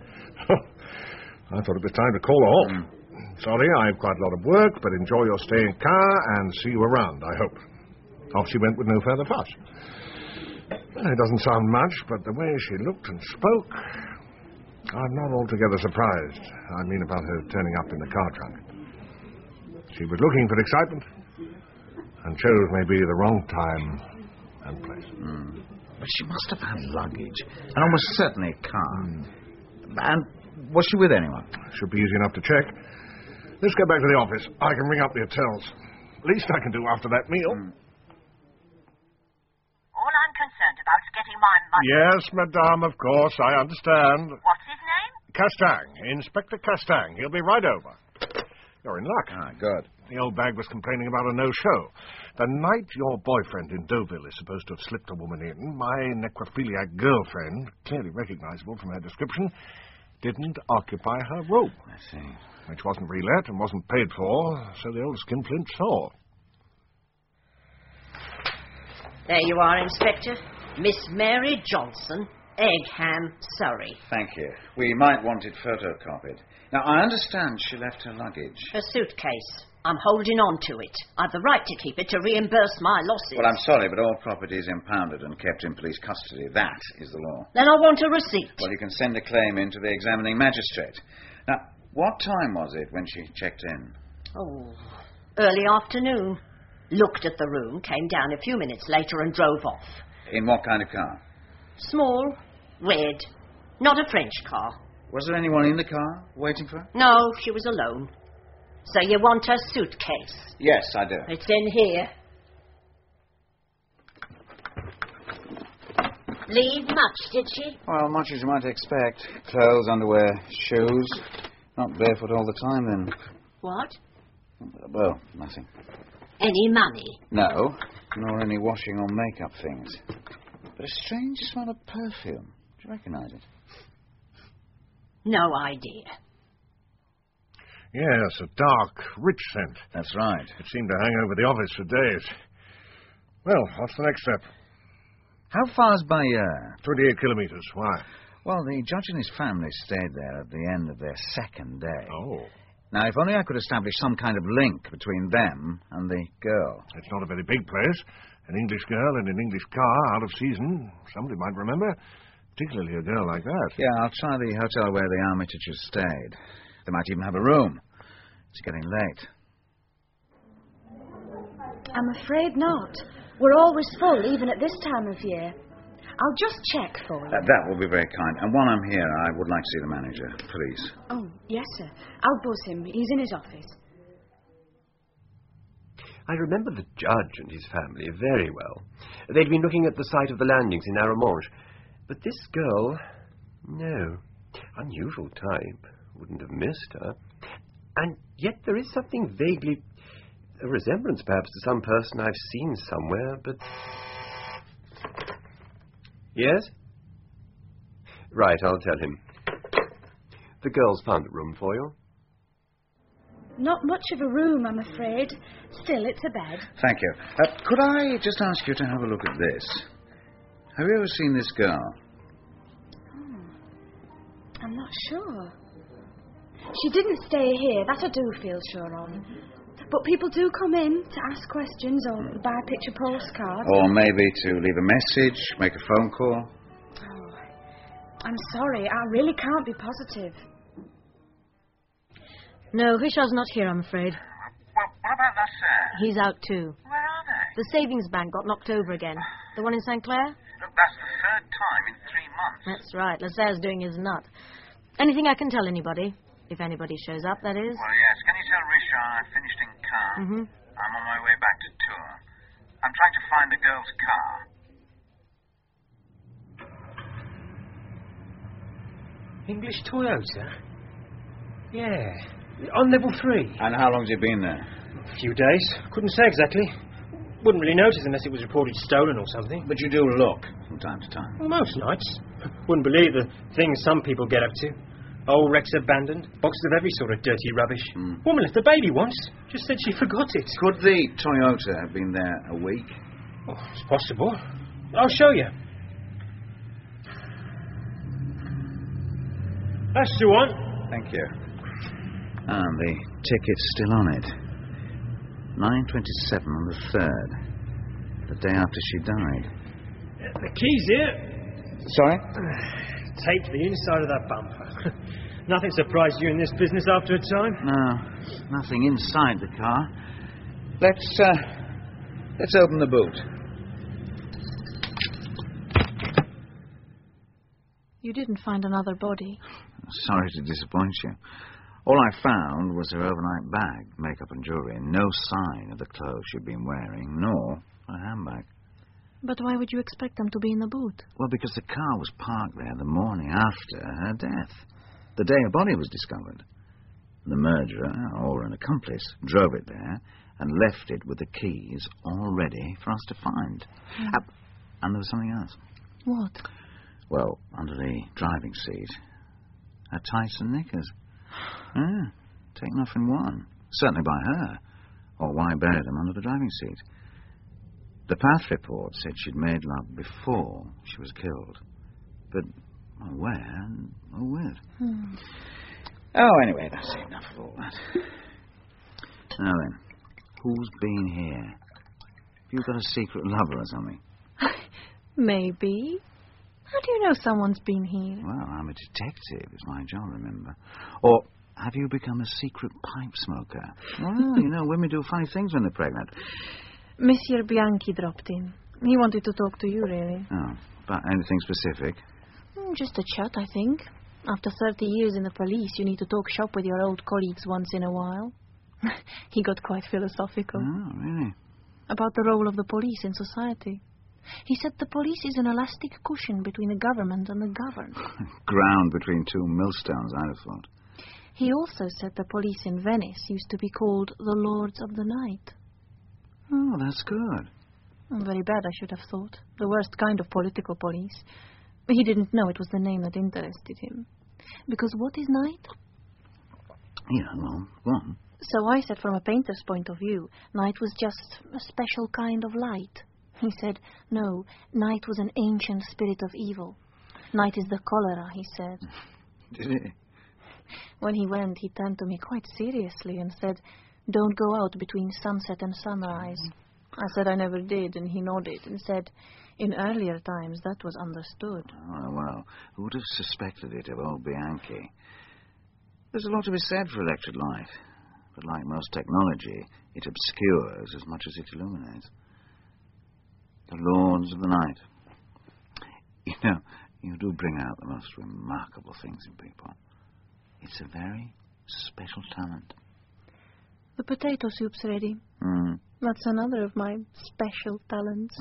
I thought it was time to call her off. Sorry, I've quite a lot of work, but enjoy your stay in car and see you around, I hope. Off she went with no further fuss. Well, it doesn't sound much, but the way she looked and spoke, I'm not altogether surprised. I mean about her turning up in the car trunk. She was looking for excitement and chose maybe the wrong time and place. But she must have had luggage, and almost certainly a car. And Was she with anyone? Should be easy enough to check. Let's get back to the office. I can ring up the hotels. Least I can do after that meal. All I'm concerned about is getting my money. Yes, madame, of course, I understand. What's his name? Castang, Inspector Castang. He'll be right over. You're in luck. Ah, good. The old bag was complaining about a no-show. The night your boyfriend in Deauville is supposed to have slipped a woman in, my necrophiliac girlfriend, clearly recognizable from her description, didn't occupy her room. I see. Which wasn't relet and wasn't paid for, so the old skinflint saw. There you are, Inspector. Miss Mary Johnson, Egham, Surrey. Thank you. We might want it photocopied. Now, I understand she left her luggage. Her suitcase. I'm holding on to it. I've the right to keep it to reimburse my losses. Well, I'm sorry, but all property is impounded and kept in police custody. That is the law. Then I want a receipt. Well, you can send a claim in to the examining magistrate. Now, what time was it when she checked in? Oh, early afternoon. Looked at the room, came down a few minutes later and drove off. In what kind of car? Small, red, not a French car. Was there anyone in the car waiting for her? No, she was alone. So you want her suitcase? Yes, I do. It's in here. Leave much, did she? Well, much as you might expect. Clothes, underwear, shoes. Not barefoot all the time, then. What? Well, nothing. Any money? No, nor any washing or makeup things. But a strange smell of perfume. Do you recognize it? No idea. Yes, a dark, rich scent. That's right. It seemed to hang over the office for days. Well, what's the next step? How far's Bayeux? 28 kilometers. Why? Well, the judge and his family stayed there at the end of their second day. Oh. Now, if only I could establish some kind of link between them and the girl. It's not a very big place. An English girl in an English car, out of season. Somebody might remember. Particularly a girl like that. Yeah, I'll try the hotel where the Armitages stayed. They might even have a room. It's getting late. I'm afraid not. We're always full, even at this time of year. I'll just check for you. That will be very kind. And while I'm here, I would like to see the manager, please. Oh, yes, sir. I'll buzz him. He's in his office. I remember the judge and his family very well. They'd been looking at the site of the landings in Arromanches. But this girl, no. Unusual type. Wouldn't have missed her. And yet there is something vaguely... a resemblance, perhaps, to some person I've seen somewhere, but... Yes? Right, I'll tell him. The girl's found a room for you. Not much of a room, I'm afraid. Still, it's a bed. Thank you. Could I just ask you to have a look at this? Have you ever seen this girl? I'm not sure. She didn't stay here, that I do feel sure of. But people do come in to ask questions or buy picture postcards. Or maybe to leave a message, make a phone call? Oh, I'm sorry, I really can't be positive. No, Richard's not here, I'm afraid. Well, what about Lasserre? He's out too. Where are they? The savings bank got knocked over again. The one in St. Clair? Look, that's the third time in 3 months. That's right. Lasserre's doing his nut. Anything I can tell anybody? If anybody shows up, that is. Well, yes. Can you tell Richard I finished in Caen? Mm-hmm. I'm on my way back to Tours. I'm trying to find the girl's car. English Toyota? Yeah. On level 3. And how long's it been there? A few days. Couldn't say exactly. Wouldn't really notice unless it was reported stolen or something. But you do look from time to time. Well, most nights. Wouldn't believe the things some people get up to. Old wrecks abandoned, boxes of every sort of dirty rubbish. Woman left the baby once. Just said she forgot it. Could the Toyota have been there a week? Oh, it's possible. I'll show you. That's the one. Thank you. And the ticket's still on it. 9:27 on the 3rd. The day after she died. The key's here. Sorry? Taped to the inside of that bumper. Nothing surprised you in this business after a time? No, nothing inside the car. Let's open the boot. You didn't find another body. Sorry to disappoint you. All I found was her overnight bag, makeup and jewellery, and no sign of the clothes she'd been wearing, nor a handbag. But why would you expect them to be in the boot? Well, because the car was parked there the morning after her death, the day her body was discovered. The murderer, or an accomplice, drove it there and left it with the keys all ready for us to find. And there was something else. What? Well, under the driving seat, her tights and knickers. Taken off in one. Certainly by her. Or why bury them under the driving seat? The path report said she'd made love before she was killed. But where or with? Oh, anyway, that's enough of all that. Now then, who's been here? Have you got a secret lover or something? Maybe. How do you know someone's been here? Well, I'm a detective. It's my job, remember. Or have you become a secret pipe smoker? Well, you know, women do funny things when they're pregnant. Monsieur Bianchi dropped in. He wanted to talk to you, really. Oh, but anything specific? Just a chat, I think. After 30 years in the police, you need to talk shop with your old colleagues once in a while. He got quite philosophical. Oh, really? About the role of the police in society. He said the police is an elastic cushion between the government and the governed. Ground between two millstones, I'd have thought. He also said the police in Venice used to be called the Lords of the Night. Oh, that's good. Very bad, I should have thought. The worst kind of political police. He didn't know it was the name that interested him. Because what is night? Yeah, well, go on. So I said from a painter's point of view, night was just a special kind of light. He said, no, night was an ancient spirit of evil. Night is the cholera, he said. Did he? When he went, he turned to me quite seriously and said, don't go out between sunset and sunrise. I said I never did, and he nodded and said, in earlier times that was understood. Oh, well, who would have suspected it of old Bianchi? There's a lot to be said for electric light, but like most technology, it obscures as much as it illuminates. The Lords of the Night. You know, you do bring out the most remarkable things in people. It's a very special talent. The potato soup's ready. That's another of my special talents.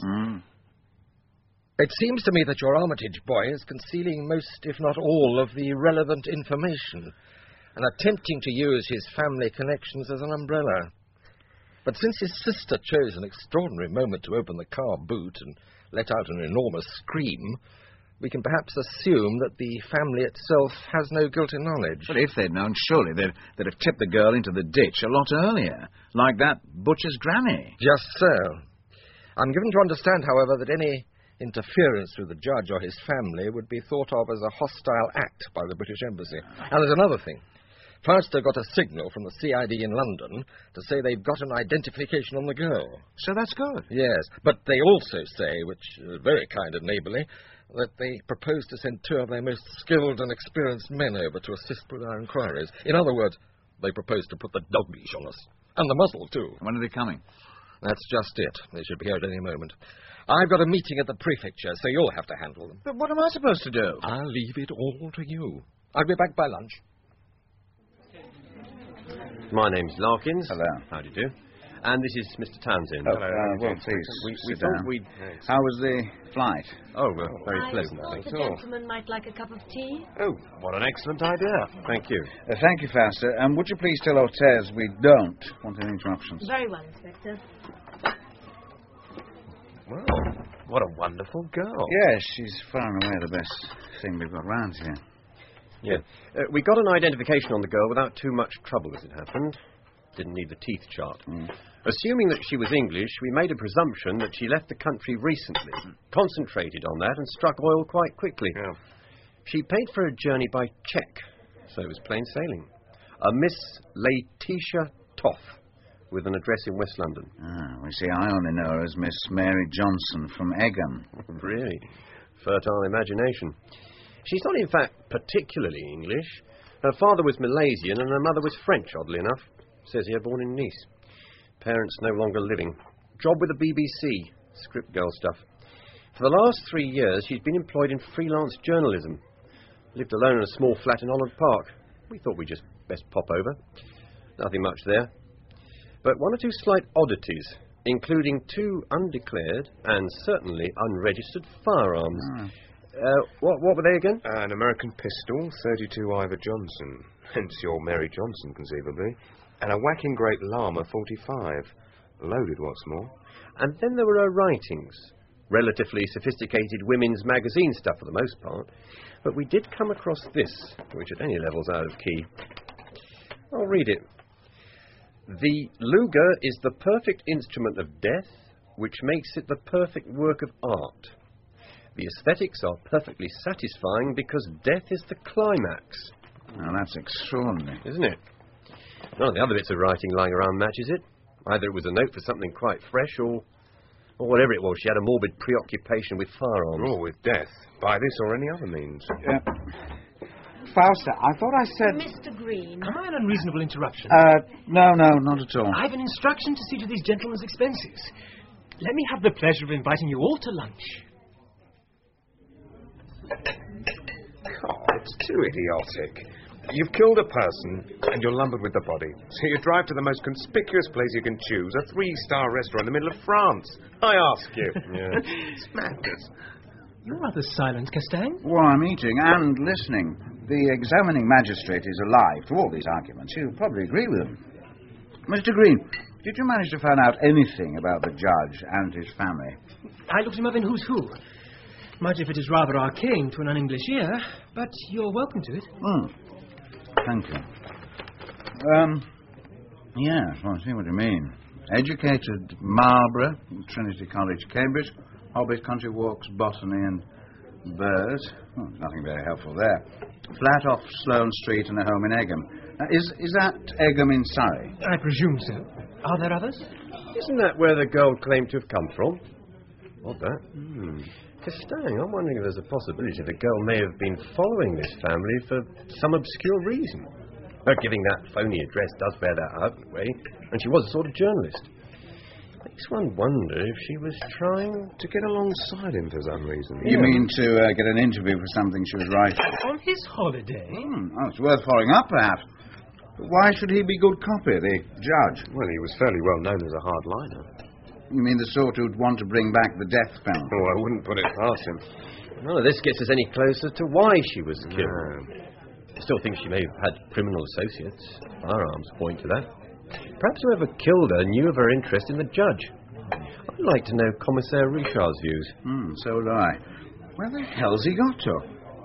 It seems to me that your Armitage boy is concealing most, if not all, of the relevant information and attempting to use his family connections as an umbrella. But since his sister chose an extraordinary moment to open the car boot and let out an enormous scream, we can perhaps assume that the family itself has no guilty knowledge. But if they'd known, surely they'd have tipped the girl into the ditch a lot earlier, like that butcher's granny. Just so. I'm given to understand, however, that any interference with the judge or his family would be thought of as a hostile act by the British Embassy. And there's another thing. Falster got a signal from the CID in London to say they've got an identification on the girl. So that's good. Yes, but they also say, which is very kind and neighbourly, that they propose to send 2 of their most skilled and experienced men over to assist with our inquiries. In other words, they propose to put the dog leash on us. And the muzzle, too. When are they coming? That's just it. They should be here at any moment. I've got a meeting at the prefecture, so you'll have to handle them. But what am I supposed to do? I'll leave it all to you. I'll be back by lunch. My name's Larkins. Hello. How do you do? And this is Mr. Townsend. Oh, well, please. We sit thought down. we'd... How was the flight? Oh, very pleasant, I thought think. the gentleman might like a cup of tea. Oh, what an excellent idea. Thank you. Thank you, Falster. And would you please tell Ortez we don't want any interruptions? Very well, Inspector. Well, what a wonderful girl. Yes, she's far and away the best thing we've got round here. Yeah. We got an identification on the girl without too much trouble, as it happened. Didn't need the teeth chart. Assuming that she was English, we made a presumption that she left the country recently, concentrated on that, and struck oil quite quickly. Yeah. She paid for a journey by cheque, so it was plain sailing. A Miss Laetitia Toff, with an address in West London. We see, I only know her as Miss Mary Johnson from Egham. Really? Fertile imagination. She's not, in fact, particularly English. Her father was Malaysian and her mother was French, oddly enough. Says here, born in Nice. Parents no longer living. Job with the BBC. Script girl stuff. For the last 3 years, she's been employed in freelance journalism. Lived alone in a small flat in Holland Park. We thought we'd just best pop over. Nothing much there. But one or two slight oddities, including 2 undeclared and certainly unregistered firearms. What were they again? An American pistol, .32 Ivor Johnson, hence your Mary Johnson, conceivably, and a whacking great Llama 45, loaded, what's more. And then there were her writings. Relatively sophisticated women's magazine stuff for the most part. But we did come across this, which at any level's out of key. I'll read it. The Luger is the perfect instrument of death, which makes it the perfect work of art. The aesthetics are perfectly satisfying because death is the climax. Now, that's extraordinary. Isn't it? None of the other bits of writing lying around matches it. Either it was a note for something quite fresh or whatever it was, she had a morbid preoccupation with firearms. Or with death, by this or any other means. Fausta, I thought I said... Mr. Green. Am I an unreasonable interruption? No, not at all. I have an instruction to see to these gentlemen's expenses. Let me have the pleasure of inviting you all to lunch. Oh, it's too idiotic. You've killed a person, and you're lumbered with the body. So you drive to the most conspicuous place you can choose, a 3-star restaurant in the middle of France. I ask you. It's madness. You're rather silent, Castaigne. Well, I'm eating and listening. The examining magistrate is alive to all these arguments. You'll probably agree with them. Mr. Green, did you manage to find out anything about the judge and his family? I looked him up in Who's Who. Much if it is rather arcane to an un-English ear, but you're welcome to it. Thank you. Yes, well, I see what you mean. Educated Marlborough, Trinity College, Cambridge, hobbies, country walks, botany and birds. Oh, nothing very helpful there. Flat off Sloane Street and a home in Egham. Is that Egham in Surrey? I presume so. Are there others? Isn't that where the gold claimed to have come from? What that? Castaigne, I'm wondering if there's a possibility the girl may have been following this family for some obscure reason. Her giving that phony address does bear that out, in a way, and she was a sort of journalist. Makes one wonder if she was trying to get alongside him for some reason. You mean to get an interview for something she was writing? On his holiday? Oh, it's worth following up, perhaps. But why should he be good copy, the judge? Well, he was fairly well known as a hardliner. You mean the sort who'd want to bring back the death penalty? Oh, I wouldn't put it past him. None of this gets us any closer to why she was killed. I still think she may have had criminal associates. Firearms point to that. Perhaps whoever killed her knew of her interest in the judge. I'd like to know Commissaire Richard's views. So would I. Where the hell's he got to?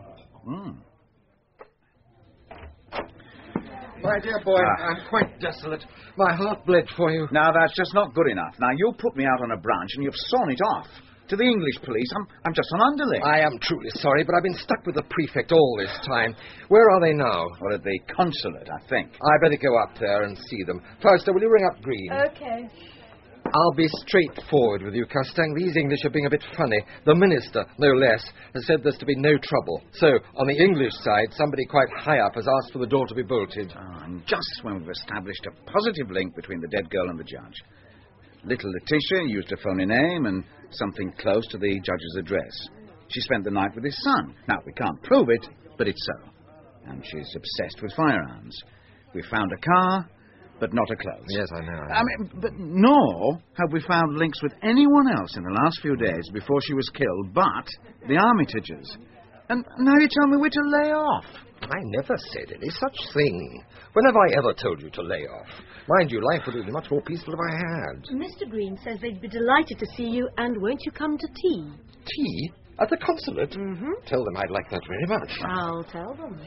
My dear boy, I'm quite desolate. My heart bled for you. Now, that's just not good enough. Now, you put me out on a branch and you've sawn it off. To the English police, I'm just an underling. I am truly sorry, but I've been stuck with the prefect all this time. Where are they now? Well, at the consulate, I think. I better go up there and see them. Fausta, will you ring up Green? Okay. I'll be straightforward with you, Castaigne. These English are being a bit funny. The minister, no less, has said there's to be no trouble. So, on the English side, somebody quite high up has asked for the door to be bolted. And just when we've established a positive link between the dead girl and the judge. Little Letitia used a phony name and something close to the judge's address. She spent the night with his son. Now, we can't prove it, but it's so. And she's obsessed with firearms. We found a car, but not her clothes. Yes, I know. But nor have we found links with anyone else in the last few days before she was killed, but the Armitages. And now you tell me we're to lay off. I never said any such thing. When have I ever told you to lay off? Mind you, life would be much more peaceful if I had. Mr. Green says they'd be delighted to see you, and won't you come to tea? Tea? At the consulate? Mm-hmm. Tell them I'd like that very much. I'll tell them.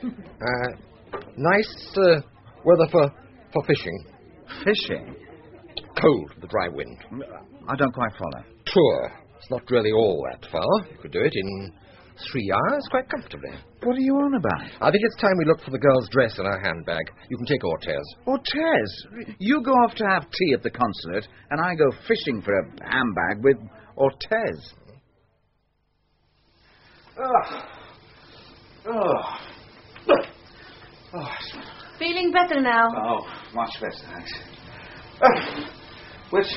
Nice weather for fishing. Fishing? Cold with the dry wind. I don't quite follow. Tour. It's not really all that far. You could do it in 3 hours quite comfortably. What are you on about? I think it's time we look for the girl's dress in her handbag. You can take Ortez. Ortez? You go off to have tea at the consulate, and I go fishing for a handbag with Ortez. Feeling better now? Oh, much better, thanks. Where's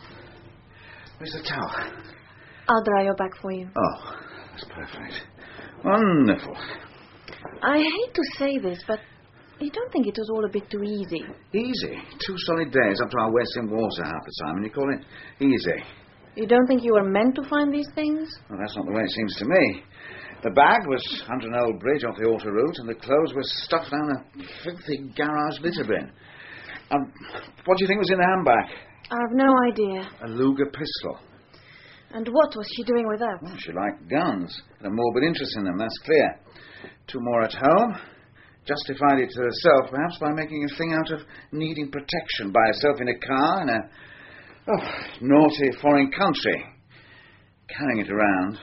the towel? I'll dry your back for you. Oh, that's perfect. Wonderful. I hate to say this, but you don't think it was all a bit too easy? Easy. 2 solid days up to our Western water half the time, and you call it easy. You don't think you were meant to find these things? Well, that's not the way it seems to me. The bag was under an old bridge off the Alta route, and the clothes were stuffed down a filthy garage litter bin. What do you think was in the handbag? I've no idea. A Luger pistol. And what was she doing with that? Well, she liked guns. Had a morbid interest in them, that's clear. 2 more at home. Justified it to herself, perhaps, by making a thing out of needing protection by herself in a car in a naughty foreign country. Carrying it around.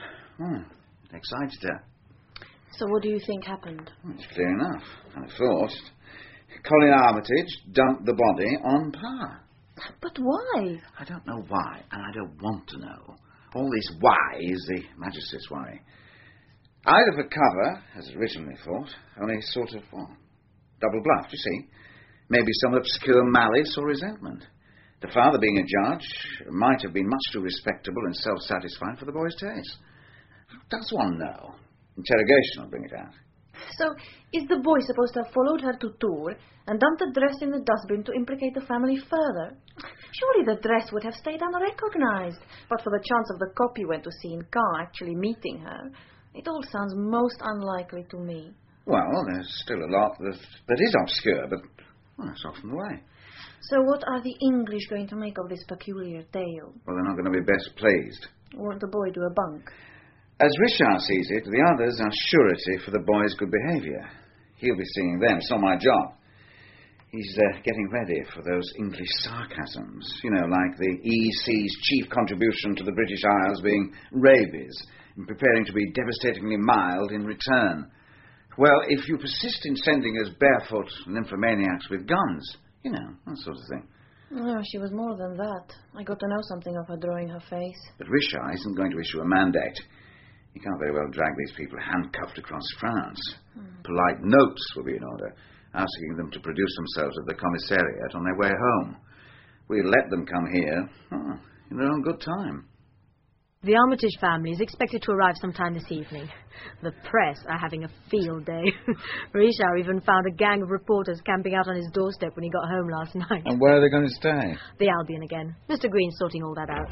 It excited her. So what do you think happened? Well, it's clear enough. I thought. Colin Armitage dumped the body on par. But why? I don't know why, and I don't want to know. All this why is the magistrate's worry. Either for cover, as originally thought, only sort of, double bluff, you see. Maybe some obscure malice or resentment. The father, being a judge, might have been much too respectable and self-satisfied for the boy's taste. How does one know? Interrogation will bring it out. So, is the boy supposed to have followed her to Tours and dumped the dress in the dustbin to implicate the family further? Surely the dress would have stayed unrecognized, but for the chance of the cop you went to see in car actually meeting her. It all sounds most unlikely to me. Well, there's still a lot that is obscure, but that's often the way. So what are the English going to make of this peculiar tale? Well, they're not going to be best pleased. Won't the boy do a bunk? As Richard sees it, the others are surety for the boy's good behaviour. He'll be seeing them. It's not my job. He's getting ready for those English sarcasms. You know, like the EC's chief contribution to the British Isles being rabies, and preparing to be devastatingly mild in return. Well, if you persist in sending us barefoot nymphomaniacs with guns, you know, that sort of thing. Oh, she was more than that. I got to know something of her drawing her face. But Richard isn't going to issue a mandate. You can't very well drag these people handcuffed across France. Polite notes will be in order, asking them to produce themselves at the commissariat on their way home. We'll let them come here in their own good time. The Armitage family is expected to arrive sometime this evening. The press are having a field day. Richard even found a gang of reporters camping out on his doorstep when he got home last night. And where are they going to stay? The Albion again. Mr. Green's sorting all that out.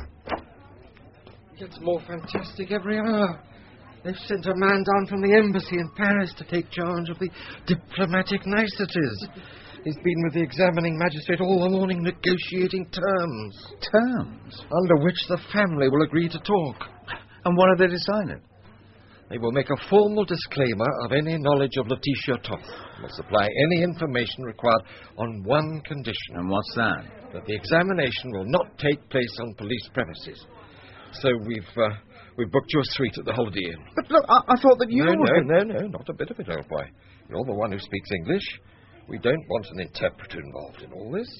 It gets more fantastic every hour. They've sent a man down from the embassy in Paris to take charge of the diplomatic niceties. He's been with the examining magistrate all the morning negotiating terms. Terms? Under which the family will agree to talk. And what have they decided? They will make a formal disclaimer of any knowledge of Letitia Toth. Will supply any information required on one condition. And what's that? That the examination will not take place on police premises. So we've booked you a suite at the Holiday Inn. But look, I thought that you No, not a bit of it, old boy. You're the one who speaks English. We don't want an interpreter involved in all this.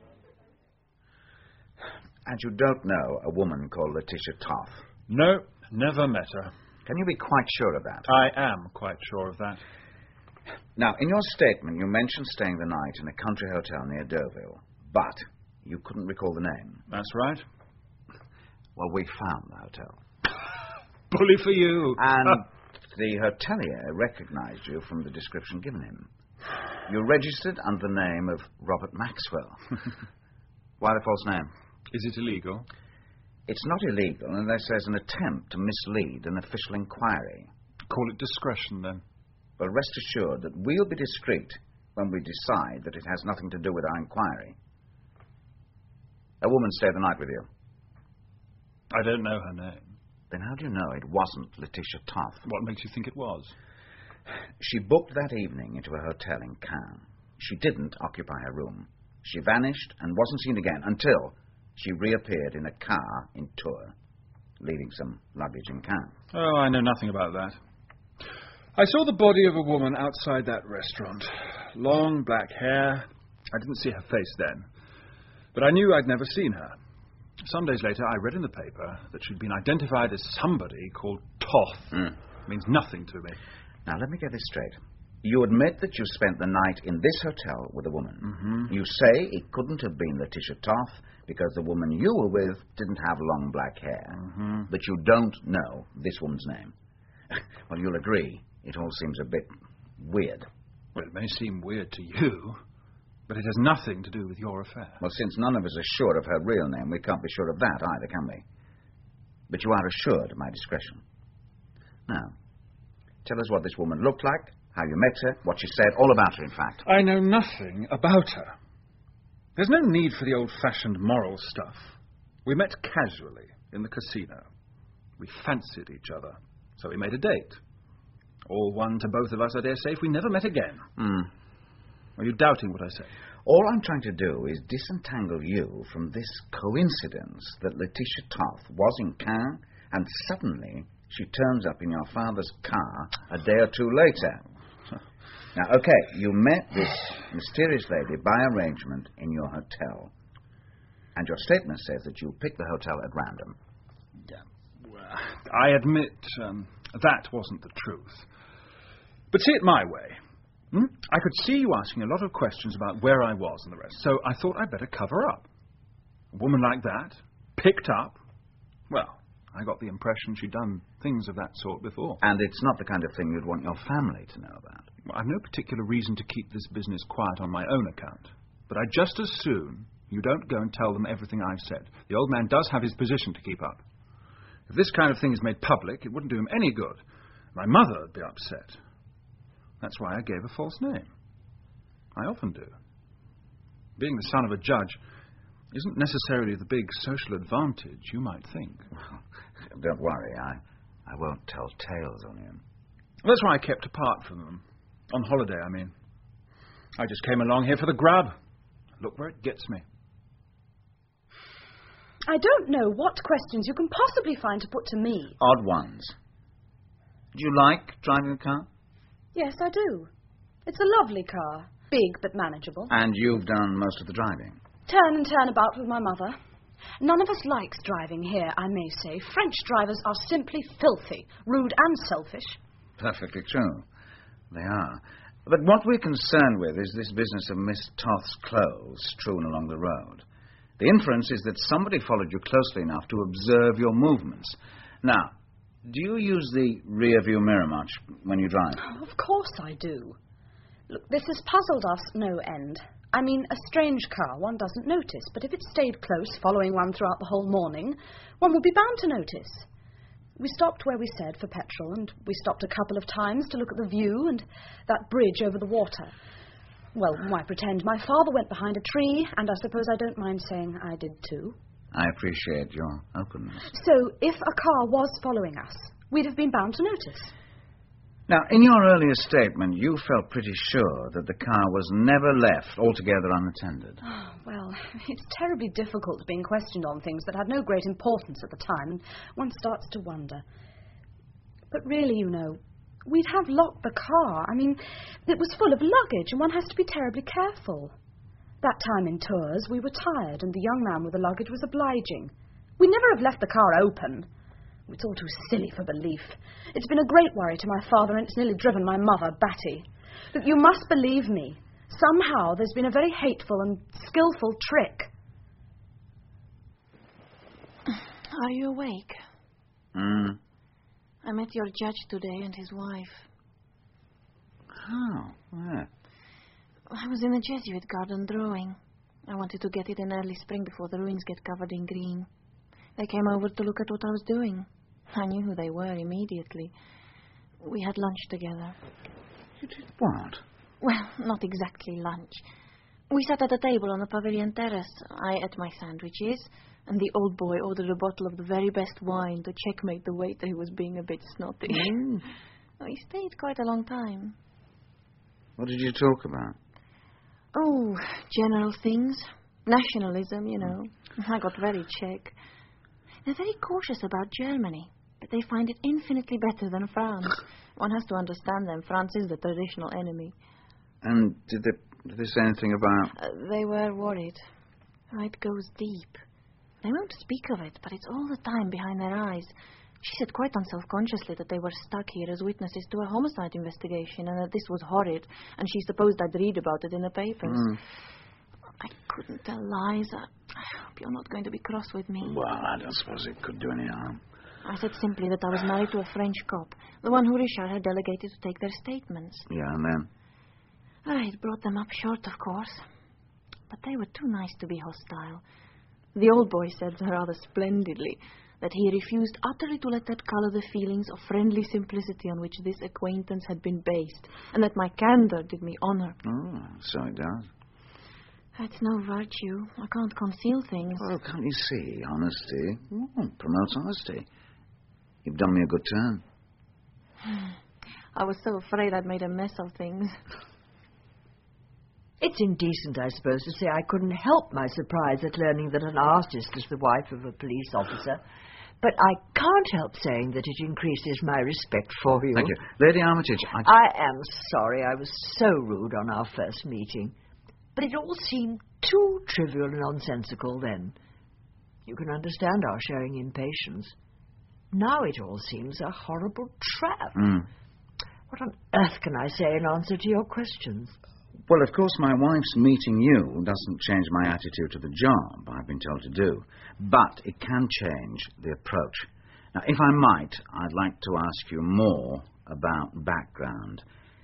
And you don't know a woman called Letitia Toth? No, never met her. Can you be quite sure of that? I am quite sure of that. Now, in your statement, you mentioned staying the night in a country hotel near Deauville, but you couldn't recall the name. That's right. Well, we found the hotel. Bully for you. And the hotelier recognized you from the description given him. You registered under the name of Robert Maxwell. Why the false name? Is it illegal? It's not illegal unless there's an attempt to mislead an official inquiry. Call it discretion, then. But rest assured that we'll be discreet when we decide that it has nothing to do with our inquiry. A woman stayed the night with you. I don't know her name. Then how do you know it wasn't Letitia Toth? What makes you think it was? She booked that evening into a hotel in Cannes. She didn't occupy her room. She vanished and wasn't seen again until she reappeared in a car in Tours, leaving some luggage in Cannes. Oh, I know nothing about that. I saw the body of a woman outside that restaurant. Long black hair. I didn't see her face then. But I knew I'd never seen her. Some days later, I read in the paper that she'd been identified as somebody called Toth. It means nothing to me. Now, let me get this straight. You admit that you spent the night in this hotel with a woman. Mm-hmm. You say it couldn't have been Letitia Toth because the woman you were with didn't have long black hair. Mm-hmm. But you don't know this woman's name. Well, you'll agree, it all seems a bit weird. Well, it may seem weird to you, but it has nothing to do with your affair. Well, since none of us are sure of her real name, we can't be sure of that either, can we? But you are assured of my discretion. Now, tell us what this woman looked like, how you met her, what she said, all about her, in fact. I know nothing about her. There's no need for the old-fashioned moral stuff. We met casually in the casino. We fancied each other, so we made a date. All one to both of us, I dare say, if we never met again. Are you doubting what I say? All I'm trying to do is disentangle you from this coincidence that Letitia Toth was in Caen and suddenly she turns up in your father's car a day or two later. Now, okay, you met this mysterious lady by arrangement in your hotel. And your statement says that you picked the hotel at random. Yeah. Well, I admit that wasn't the truth. But see it my way. I could see you asking a lot of questions about where I was and the rest, so I thought I'd better cover up. A woman like that, picked up, well, I got the impression she'd done things of that sort before. And it's not the kind of thing you'd want your family to know about. Well, I've no particular reason to keep this business quiet on my own account, but I'd just as soon you don't go and tell them everything I've said. The old man does have his position to keep up. If this kind of thing is made public, it wouldn't do him any good. My mother would be upset. That's why I gave a false name. I often do. Being the son of a judge isn't necessarily the big social advantage you might think. Don't worry, I won't tell tales on him. That's why I kept apart from them. On holiday, I mean. I just came along here for the grub. Look where it gets me. I don't know what questions you can possibly find to put to me. Odd ones. Do you like driving a car? Yes, I do. It's a lovely car. Big but manageable. And you've done most of the driving? Turn and turn about with my mother. None of us likes driving here, I may say. French drivers are simply filthy, rude and selfish. Perfectly true. They are. But what we're concerned with is this business of Miss Toth's clothes strewn along the road. The inference is that somebody followed you closely enough to observe your movements. Now, do you use the rear-view mirror much when you drive? Oh, of course I do. Look, this has puzzled us no end. I mean, a strange car one doesn't notice, but if it stayed close, following one throughout the whole morning, one would be bound to notice. We stopped where we said for petrol, and we stopped a couple of times to look at the view and that bridge over the water. Well, why pretend? My father went behind a tree, and I suppose I don't mind saying I did too. I appreciate your openness. So, if a car was following us, we'd have been bound to notice. Now, in your earlier statement, you felt pretty sure that the car was never left altogether unattended. Oh, well, it's terribly difficult being questioned on things that had no great importance at the time, and one starts to wonder. But really, you know, we'd have locked the car. I mean, it was full of luggage, and one has to be terribly careful. That time in Tours, we were tired, and the young man with the luggage was obliging. We'd never have left the car open. It's all too silly for belief. It's been a great worry to my father, and it's nearly driven my mother batty. Look, you must believe me. Somehow there's been a very hateful and skillful trick. Are you awake? I met your judge today and his wife. Oh, where? I was in a Jesuit garden drawing. I wanted to get it in early spring before the ruins get covered in green. They came over to look at what I was doing. I knew who they were immediately. We had lunch together. You did what? Well, not exactly lunch. We sat at a table on the pavilion terrace. I ate my sandwiches, and the old boy ordered a bottle of the very best wine to checkmate the waiter who was being a bit snotty. He stayed quite a long time. What did you talk about? Oh, general things. Nationalism, you know. I got very Czech. They're very cautious about Germany, but they find it infinitely better than France. One has to understand them. France is the traditional enemy. And did they say anything about... They were worried. It goes deep. They won't speak of it, but it's all the time behind their eyes. She said quite unselfconsciously that they were stuck here as witnesses to a homicide investigation and that this was horrid, and she supposed I'd read about it in the papers. I couldn't tell lies. I hope you're not going to be cross with me. Well, I don't suppose it could do any harm. I said simply that I was married to a French cop, the one who Richard had delegated to take their statements. Yeah, and then? It brought them up short, of course. But they were too nice to be hostile. The old boy said rather splendidly that he refused utterly to let that colour the feelings of friendly simplicity on which this acquaintance had been based, and that my candour did me honour. Oh, so it does. That's no virtue. I can't conceal things. Well, can't you see? Honesty promotes honesty. You've done me a good turn. I was so afraid I'd made a mess of things. It's indecent, I suppose, to say I couldn't help my surprise at learning that an artist is the wife of a police officer. But I can't help saying that it increases my respect for you. Thank you. Lady Armitage, I am sorry I was so rude on our first meeting. But it all seemed too trivial and nonsensical then. You can understand our showing impatience. Now it all seems a horrible trap. What on earth can I say in answer to your questions? Well, of course, my wife's meeting you doesn't change my attitude to the job I've been told to do. But it can change the approach. Now, if I might, I'd like to ask you more about background.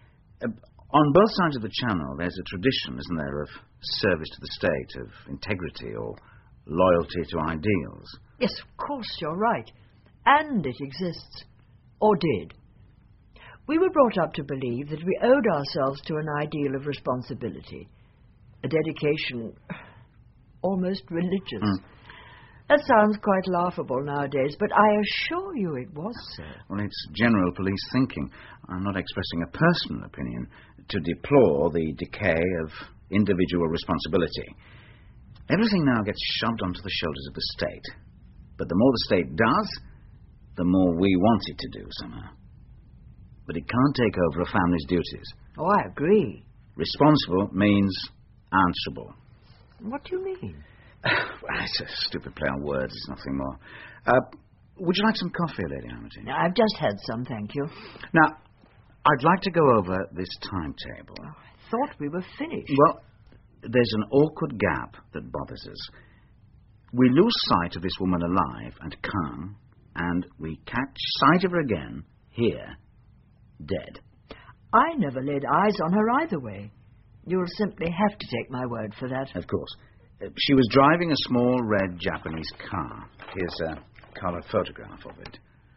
On both sides of the Channel, there's a tradition, isn't there, of service to the state, of integrity or loyalty to ideals. Yes, of course, you're right. And it exists. Or did. We were brought up to believe that we owed ourselves to an ideal of responsibility, a dedication almost religious. That sounds quite laughable nowadays, but I assure you it was so. Well, it's general police thinking. I'm not expressing a personal opinion, to deplore the decay of individual responsibility. Everything now gets shoved onto the shoulders of the state. But the more the state does, the more we want it to do somehow. But it can't take over a family's duties. Oh, I agree. Responsible means answerable. What do you mean? It's a stupid play on words, it's nothing more. Would you like some coffee, Lady Armitage? I've just had some, thank you. Now, I'd like to go over this timetable. I thought we were finished. Well, there's an awkward gap that bothers us. We lose sight of this woman alive and calm, and we catch sight of her again, here, dead. I never laid eyes on her either way. You'll simply have to take my word for that. Of course. She was driving a small red Japanese car. Here's a colour photograph of it.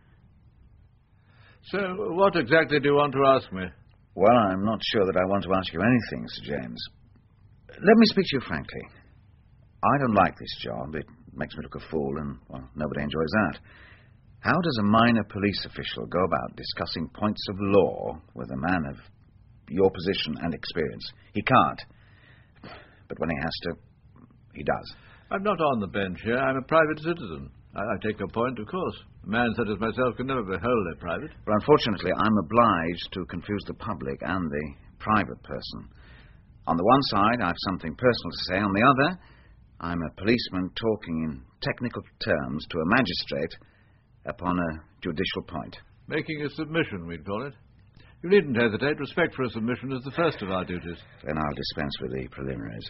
So, what exactly do you want to ask me? Well, I'm not sure that I want to ask you anything, Sir James. Let me speak to you frankly. I don't like this job. It makes me look a fool, and, well, nobody enjoys that. How does a minor police official go about discussing points of law with a man of your position and experience? He can't. But when he has to, he does. I'm not on the bench here. I'm a private citizen. I take your point, of course. A man such as myself can never be wholly private. But unfortunately, I'm obliged to confuse the public and the private person. On the one side, I have something personal to say. On the other, I'm a policeman talking in technical terms to a magistrate upon a judicial point. Making a submission, we'd call it. You needn't hesitate. Respect for a submission is the first of our duties. Then I'll dispense with the preliminaries.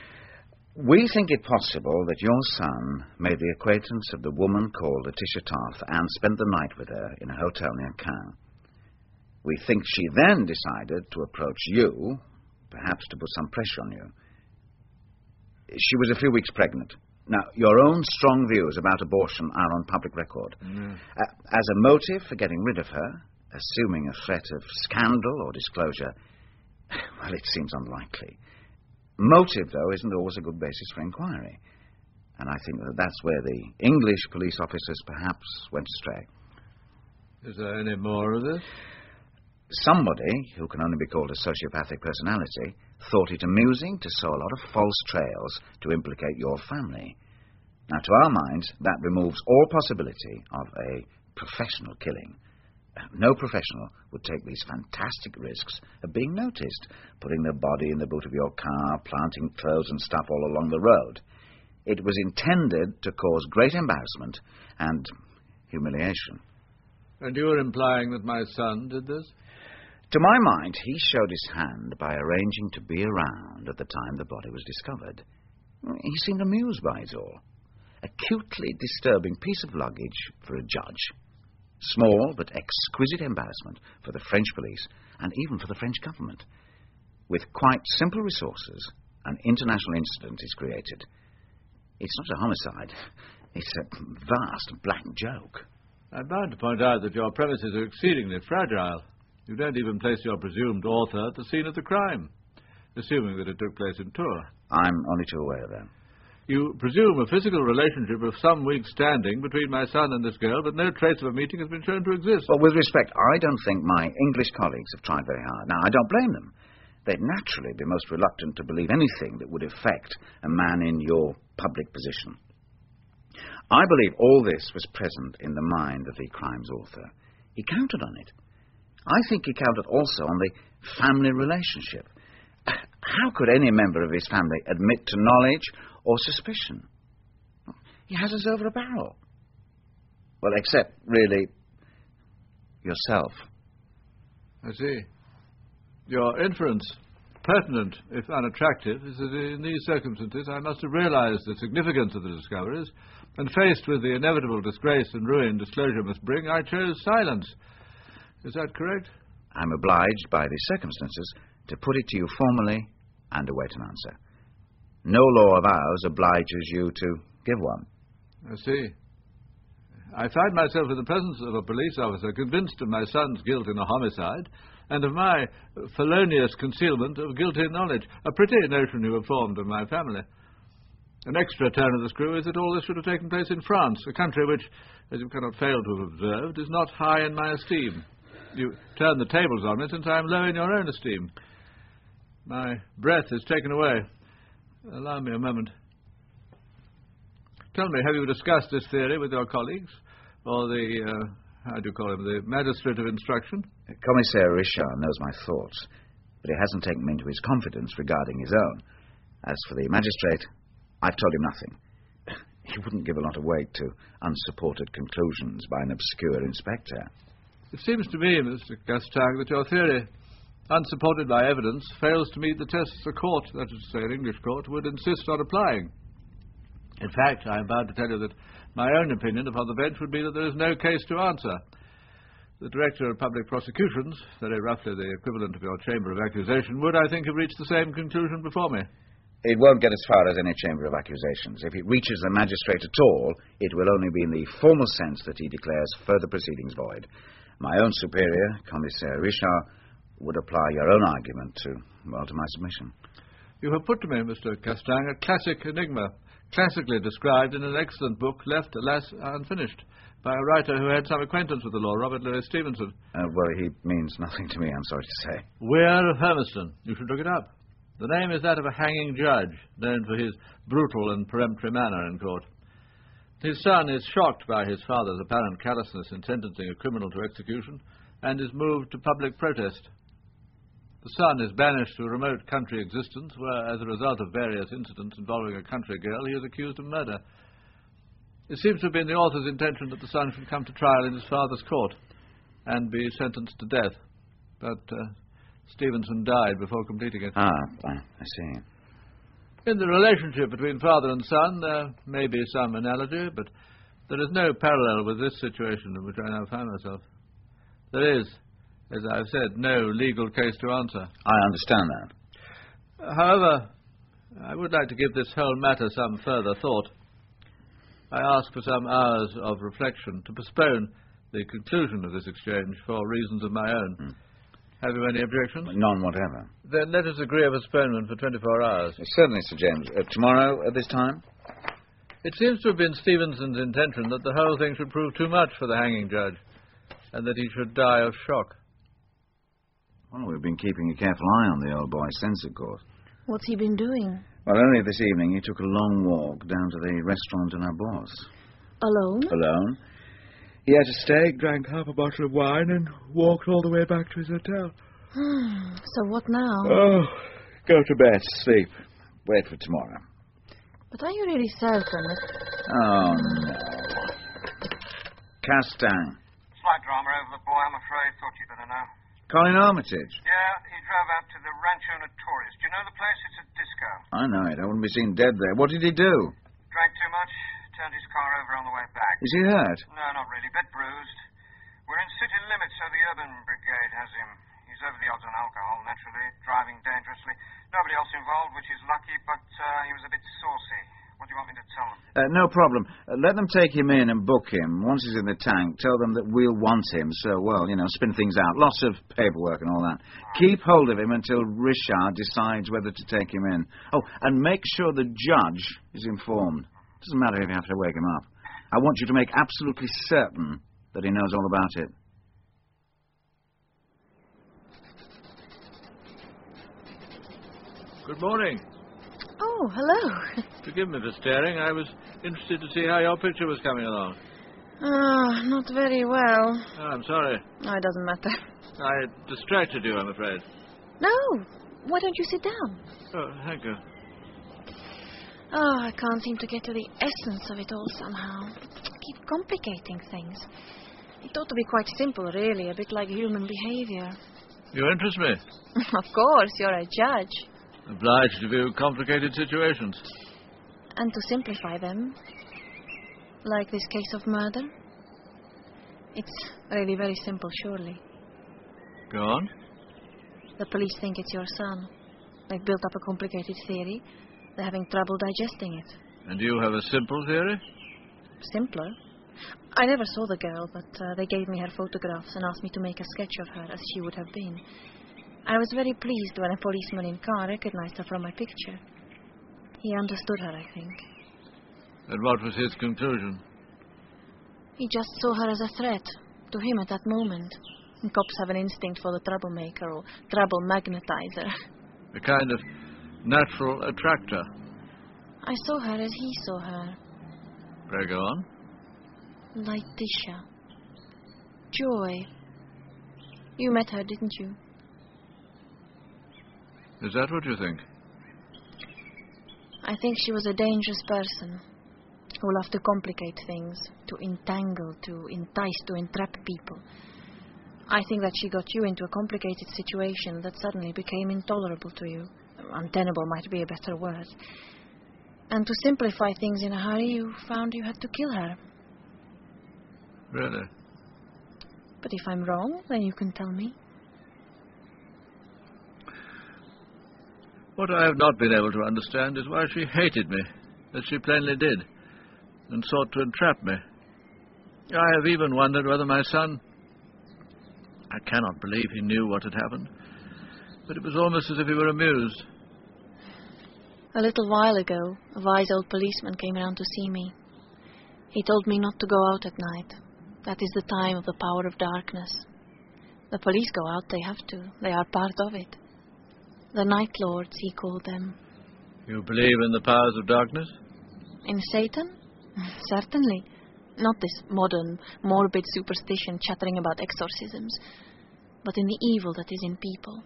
We think it possible that your son made the acquaintance of the woman called Letitia Tarth and spent the night with her in a hotel near Caen. We think she then decided to approach you, perhaps to put some pressure on you. She was a few weeks pregnant. Now, your own strong views about abortion are on public record. As a motive for getting rid of her, assuming a threat of scandal or disclosure, well, it seems unlikely. Motive, though, isn't always a good basis for inquiry. And I think that that's where the English police officers perhaps went astray. Is there any more of this? Somebody, who can only be called a sociopathic personality, thought it amusing to sow a lot of false trails to implicate your family. Now, to our minds, that removes all possibility of a professional killing. No professional would take these fantastic risks of being noticed, putting their body in the boot of your car, planting clothes and stuff all along the road. It was intended to cause great embarrassment and humiliation. And you're implying that my son did this? To my mind, he showed his hand by arranging to be around at the time the body was discovered. He seemed amused by it all. A cutely disturbing piece of luggage for a judge. Small but exquisite embarrassment for the French police and even for the French government. With quite simple resources, an international incident is created. It's not a homicide. It's a vast black joke. I'm bound to point out that your premises are exceedingly fragile. You don't even place your presumed author at the scene of the crime, assuming that it took place in Tours. I'm only too aware of that. You presume a physical relationship of some weeks' standing between my son and this girl, but no trace of a meeting has been shown to exist. Well, with respect, I don't think my English colleagues have tried very hard. Now, I don't blame them. They'd naturally be most reluctant to believe anything that would affect a man in your public position. I believe all this was present in the mind of the crime's author. He counted on it. I think he counted also on the family relationship. How could any member of his family admit to knowledge or suspicion? He has us over a barrel. Well, except, really, yourself. I see. Your inference, pertinent if unattractive, is that in these circumstances I must have realized the significance of the discoveries, and faced with the inevitable disgrace and ruin disclosure must bring, I chose silence. Is that correct? I'm obliged by the circumstances to put it to you formally and await an answer. No law of ours obliges you to give one. I see. I find myself in the presence of a police officer convinced of my son's guilt in a homicide and of my felonious concealment of guilty knowledge. A pretty notion you have formed of my family. An extra turn of the screw is that all this should have taken place in France, a country which, as you cannot fail to have observed, is not high in my esteem. You turn the tables on me since I am low in your own esteem. My breath is taken away. Allow me a moment. Tell me, have you discussed this theory with your colleagues? Or the, how do you call him, the magistrate of instruction? Commissaire Richard knows my thoughts, but he hasn't taken me into his confidence regarding his own. As for the magistrate, I've told him nothing. He wouldn't give a lot of weight to unsupported conclusions by an obscure inspector. It seems to me, Mr. Castang, that your theory, unsupported by evidence, fails to meet the tests a court, that is to say an English court, would insist on applying. In fact, I am bound to tell you that my own opinion upon the bench would be that there is no case to answer. The Director of Public Prosecutions, very roughly the equivalent of your Chamber of Accusation, would, I think, have reached the same conclusion before me. It won't get as far as any Chamber of Accusations. If it reaches the magistrate at all, it will only be in the formal sense that he declares further proceedings void. My own superior, Commissaire Richard, would apply your own argument to my submission. You have put to me, Mr. Castang, a classic enigma, classically described in an excellent book left, alas, unfinished, by a writer who had some acquaintance with the law, Robert Louis Stevenson. Well, he means nothing to me, I'm sorry to say. Weir of Hermiston. You should look it up. The name is that of a hanging judge, known for his brutal and peremptory manner in court. His son is shocked by his father's apparent callousness in sentencing a criminal to execution, and is moved to public protest. The son is banished to a remote country existence, where, as a result of various incidents involving a country girl, he is accused of murder. It seems to have been the author's intention that the son should come to trial in his father's court, and be sentenced to death. But Stevenson died before completing it. I see. In the relationship between father and son, there may be some analogy, but there is no parallel with this situation in which I now find myself. There is, as I've said, no legal case to answer. I understand that. However, I would like to give this whole matter some further thought. I ask for some hours of reflection to postpone the conclusion of this exchange for reasons of my own. Have you any objections? None whatever. Then let us agree a postponement for 24 hours. Certainly, Sir James. Tomorrow at this time? It seems to have been Stevenson's intention that the whole thing should prove too much for the hanging judge, and that he should die of shock. Well, we've been keeping a careful eye on the old boy since, of course. What's he been doing? Well, only this evening he took a long walk down to the restaurant in Arbos. Alone? Alone. He had a steak, drank half a bottle of wine, and walked all the way back to his hotel. So what now? Oh, go to bed, sleep. Wait for tomorrow. But are you really certain? Oh, no. Castang. Slight drama over the boy, I'm afraid. Thought you'd better know. Colin Armitage. Yeah, he drove out to the Rancho Notorious. Do you know the place? It's a disco. I know it. I wouldn't be seen dead there. What did he do? Drank too much, turned his car over on the way back. Is he hurt? No, not really. Bit bruised. We're in city limits, so the urban brigade has him. He's over the odds on alcohol, naturally, driving dangerously. Nobody else involved, which is lucky, but he was a bit saucy. What do you want me to tell them? No problem. Let them take him in and book him. Once he's in the tank, tell them that we'll want him. So, well, spin things out. Lots of paperwork and all that. Keep hold of him until Richard decides whether to take him in. Oh, and make sure the judge is informed. Doesn't matter if you have to wake him up. I want you to make absolutely certain that he knows all about it. Good morning. Oh, hello. Forgive me for staring. I was interested to see how your picture was coming along. Not very well. Oh, I'm sorry. Oh, it doesn't matter. I distracted you, I'm afraid. No. Why don't you sit down? Oh, thank you. Oh, I can't seem to get to the essence of it all somehow. Keep complicating things. It ought to be quite simple, really, a bit like human behavior. You interest me. Of course, you're a judge. Obliged to view complicated situations. And to simplify them, like this case of murder. It's really very simple, surely. Go on. The police think it's your son. They've built up a complicated theory. They're having trouble digesting it. And you have a simple theory? Simpler? I never saw the girl, but they gave me her photographs and asked me to make a sketch of her as she would have been. I was very pleased when a policeman in car recognized her from my picture. He understood her, I think. And what was his conclusion? He just saw her as a threat to him at that moment. And cops have an instinct for the troublemaker or trouble magnetizer. A kind of natural attractor. I saw her as he saw her. Pray go on. Letitia. Joy. You met her, didn't you? Is that what you think? I think she was a dangerous person who loved to complicate things, to entangle, to entice, to entrap people. I think that she got you into a complicated situation that suddenly became intolerable to you. Untenable might be a better word. And to simplify things in a hurry, you found you had to kill her. Really? But if I'm wrong, then you can tell me. What I have not been able to understand is why she hated me, as she plainly did, and sought to entrap me. I have even wondered whether my son... I cannot believe he knew what had happened, but it was almost as if he were amused. A little while ago, a wise old policeman came around to see me. He told me not to go out at night. That is the time of the power of darkness. The police go out, they have to. They are part of it. The Night Lords, he called them. You believe in the powers of darkness? In Satan? Certainly. Not this modern, morbid superstition chattering about exorcisms, but in the evil that is in people.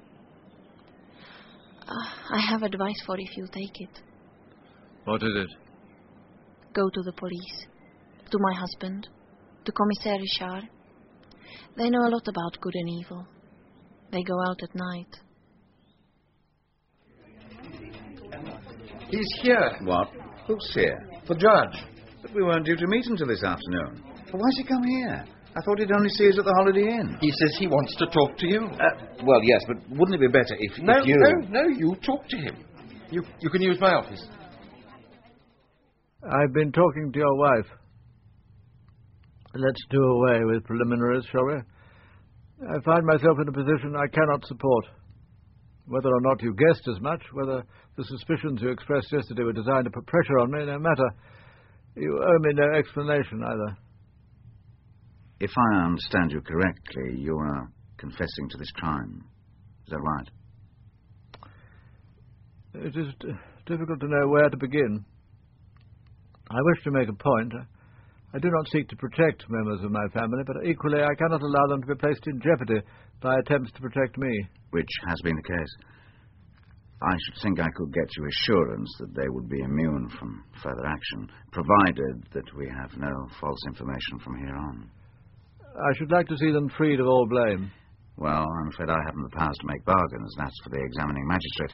I have advice for if you take it. What is it? Go to the police, to my husband, to Commissaire Richard. They know a lot about good and evil. They go out at night. He's here. What? Who's here? The judge. But we weren't due to meet until this afternoon. Well, why's he come here? I thought he'd only see us at the Holiday Inn. He says he wants to talk to you. Well, yes, but wouldn't it be better if you... No, you talk to him. You can use my office. I've been talking to your wife. Let's do away with preliminaries, shall we? I find myself in a position I cannot support. Whether or not you guessed as much, whether the suspicions you expressed yesterday were designed to put pressure on me, no matter. You owe me no explanation either. If I understand you correctly, you are confessing to this crime. Is that right? It is difficult to know where to begin. I wish to make a point. I do not seek to protect members of my family, but equally I cannot allow them to be placed in jeopardy by attempts to protect me. Which has been the case. I should think I could get you assurance that they would be immune from further action, provided that we have no false information from here on. I should like to see them freed of all blame. Well, I'm afraid I haven't the powers to make bargains. That's for the examining magistrate.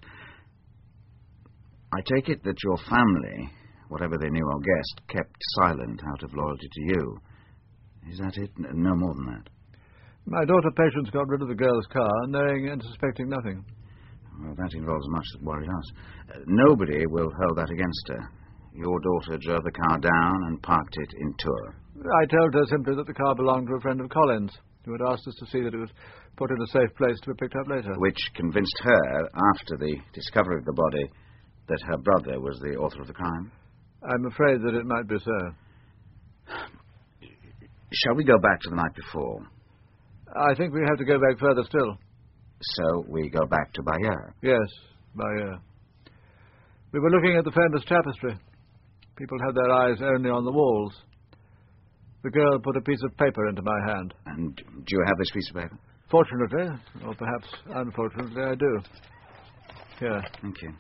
I take it that your family, whatever they knew or guessed, kept silent out of loyalty to you. Is that it? No more than that? My daughter Patience got rid of the girl's car, knowing and suspecting nothing. Well, that involves much that worried us. Nobody will hold that against her. Your daughter drove the car down and parked it in Tours. I told her simply that the car belonged to a friend of Colin's, who had asked us to see that it was put in a safe place to be picked up later. Which convinced her, after the discovery of the body, that her brother was the author of the crime? I'm afraid that it might be so. Shall we go back to the night before? I think we have to go back further still. So we go back to Bayeux? Yes, Bayeux. We were looking at the famous tapestry. People had their eyes only on the walls. The girl put a piece of paper into my hand. And do you have this piece of paper? Fortunately, or perhaps unfortunately, I do. Here. Thank you.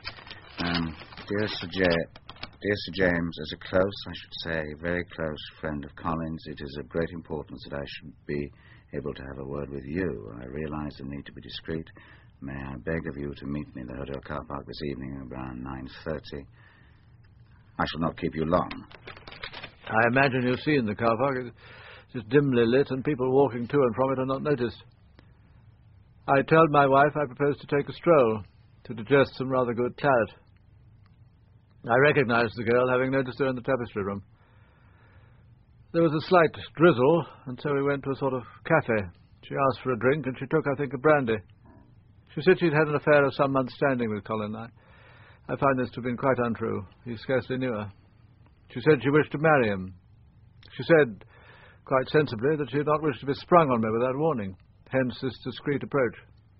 Dear Sir James, as a close, I should say, very close friend of Colin's, it is of great importance that I should be able to have a word with you. I realize the need to be discreet. May I beg of you to meet me in the hotel car park this evening around 9:30? I shall not keep you long. I imagine you've seen the car park. It's just dimly lit, and people walking to and from it are not noticed. I told my wife I proposed to take a stroll to digest some rather good claret. I recognized the girl, having noticed her in the tapestry room. There was a slight drizzle, and so we went to a sort of cafe. She asked for a drink, and she took, I think, a brandy. She said she'd had an affair of some months' standing with Colin. I find this to have been quite untrue. He scarcely knew her. She said she wished to marry him. She said, quite sensibly, that she had not wished to be sprung on me without warning, hence this discreet approach.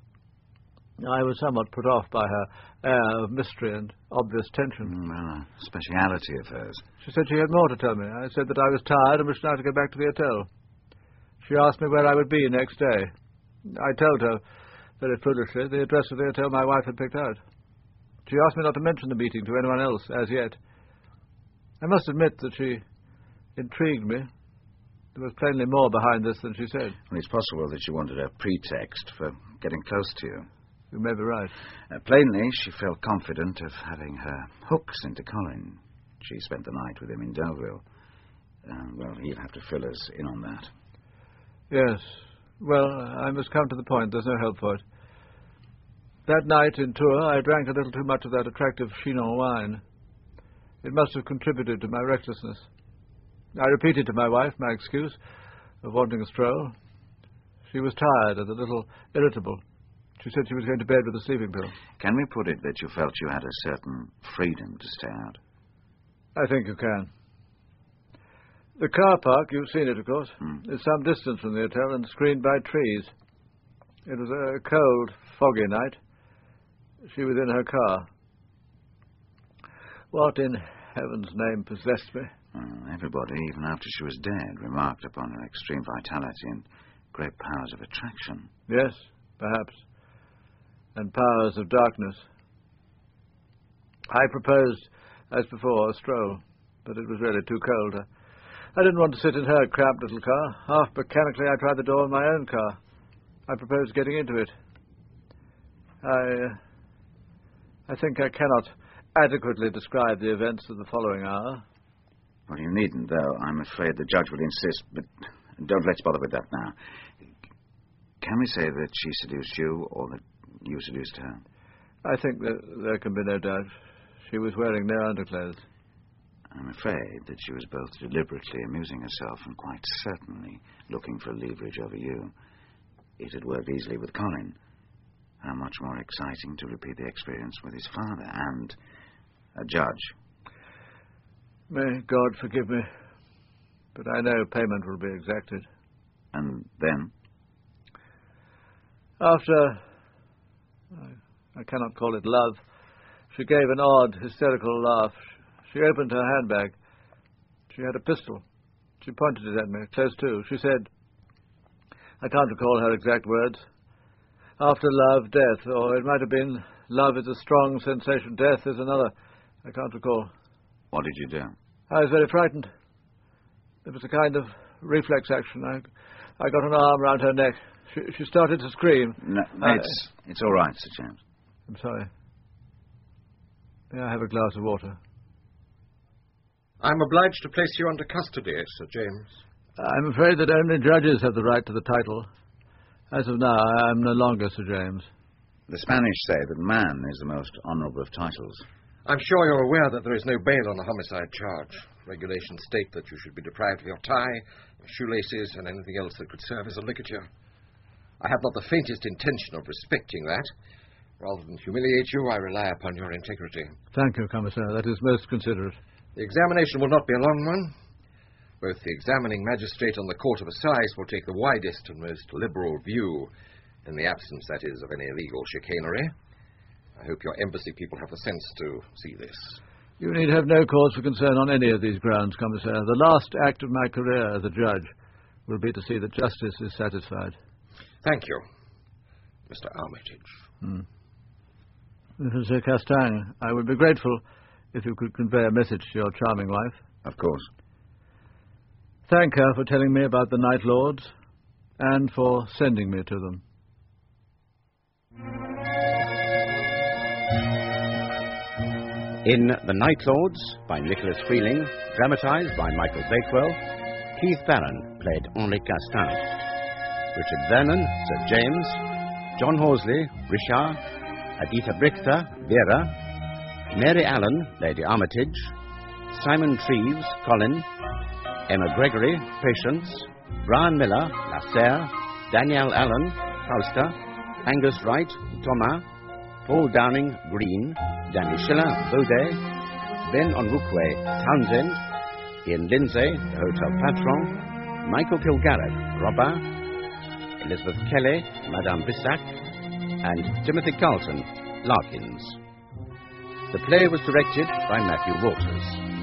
I was somewhat put off by her air of mystery and obvious tension. Well, a speciality of hers. She said she had more to tell me. I said that I was tired and wished now to go back to the hotel. She asked me where I would be next day. I told her, very foolishly, the address of the hotel my wife had picked out. She asked me not to mention the meeting to anyone else as yet. I must admit that she intrigued me. There was plainly more behind this than she said. Well, it's possible that she wanted a pretext for getting close to you. You may be right. Plainly, she felt confident of having her hooks into Colin. She spent the night with him in Deauville. Well, he'll have to fill us in on that. Yes. Well, I must come to the point. There's no help for it. That night in Tours, I drank a little too much of that attractive Chinon wine. It must have contributed to my recklessness. I repeated to my wife my excuse of wanting a stroll. She was tired and a little irritable. She said she was going to bed with a sleeping pill. Can we put it that you felt you had a certain freedom to stay out? I think you can. The car park, you've seen it, of course, is some distance from the hotel and screened by trees. It was a cold, foggy night. She was in her car. What in heaven's name possessed me? Everybody, even after she was dead, remarked upon her extreme vitality and great powers of attraction. Yes, perhaps. And powers of darkness. I proposed, as before, a stroll, but it was really too cold. I didn't want to sit in her cramped little car. Half mechanically, I tried the door of my own car. I proposed getting into it. I think I cannot adequately describe the events of the following hour. Well, you needn't, though. I'm afraid the judge will insist, but let's bother with that now. Can we say that she seduced you, or that you seduced her? I think that there can be no doubt. She was wearing no underclothes. I'm afraid that she was both deliberately amusing herself and quite certainly looking for leverage over you. It had worked easily with Colin. How much more exciting to repeat the experience with his father and a judge. May God forgive me, but I know payment will be exacted. And then? After, I cannot call it love, she gave an odd, hysterical laugh. She opened her handbag. She had a pistol. She pointed it at me, close to. She said, I can't recall her exact words, after love, death, or it might have been, love is a strong sensation, death is another. I can't recall. What did you do? I was very frightened. It was a kind of reflex action. I got an arm round her neck. She started to scream. No, it's all right, Sir James. I'm sorry. May I have a glass of water? I'm obliged to place you under custody, Sir James. I'm afraid that only judges have the right to the title. As of now, I am no longer Sir James. The Spanish say that man is the most honourable of titles. I'm sure you're aware that there is no bail on a homicide charge. Regulations state that you should be deprived of your tie, your shoelaces, and anything else that could serve as a ligature. I have not the faintest intention of respecting that. Rather than humiliate you, I rely upon your integrity. Thank you, Commissar. That is most considerate. The examination will not be a long one. Both the examining magistrate and the Court of Assize will take the widest and most liberal view, in the absence, that is, of any illegal chicanery. I hope your embassy people have the sense to see this. You need have no cause for concern on any of these grounds, Commissar. The last act of my career as a judge will be to see that justice is satisfied. Thank you, Mr. Armitage. Monsieur Castagne, I would be grateful if you could convey a message to your charming wife. Of course. Thank her for telling me about the Night Lords and for sending me to them. In The Night Lords, by Nicholas Freeling, dramatised by Michael Bakewell, Keith Barron played Henri Castagne, Richard Vernon, Sir James, John Horsley, Richard, Aditha Brichter, Vera, Mary Allen, Lady Armitage, Simon Treves, Colin, Emma Gregory, Patience, Brian Miller, Lasserre, Danielle Allen, Fausta, Angus Wright, Thomas, Paul Downing, Green, Danny Schiller, Baudet, Ben Onwukwe, Townsend, Ian Lindsay, the Hotel Patron, Michael Kilgarrett, Robert, Elizabeth Kelly, Madame Bissac, and Timothy Carlton, Larkins. The play was directed by Matthew Walters.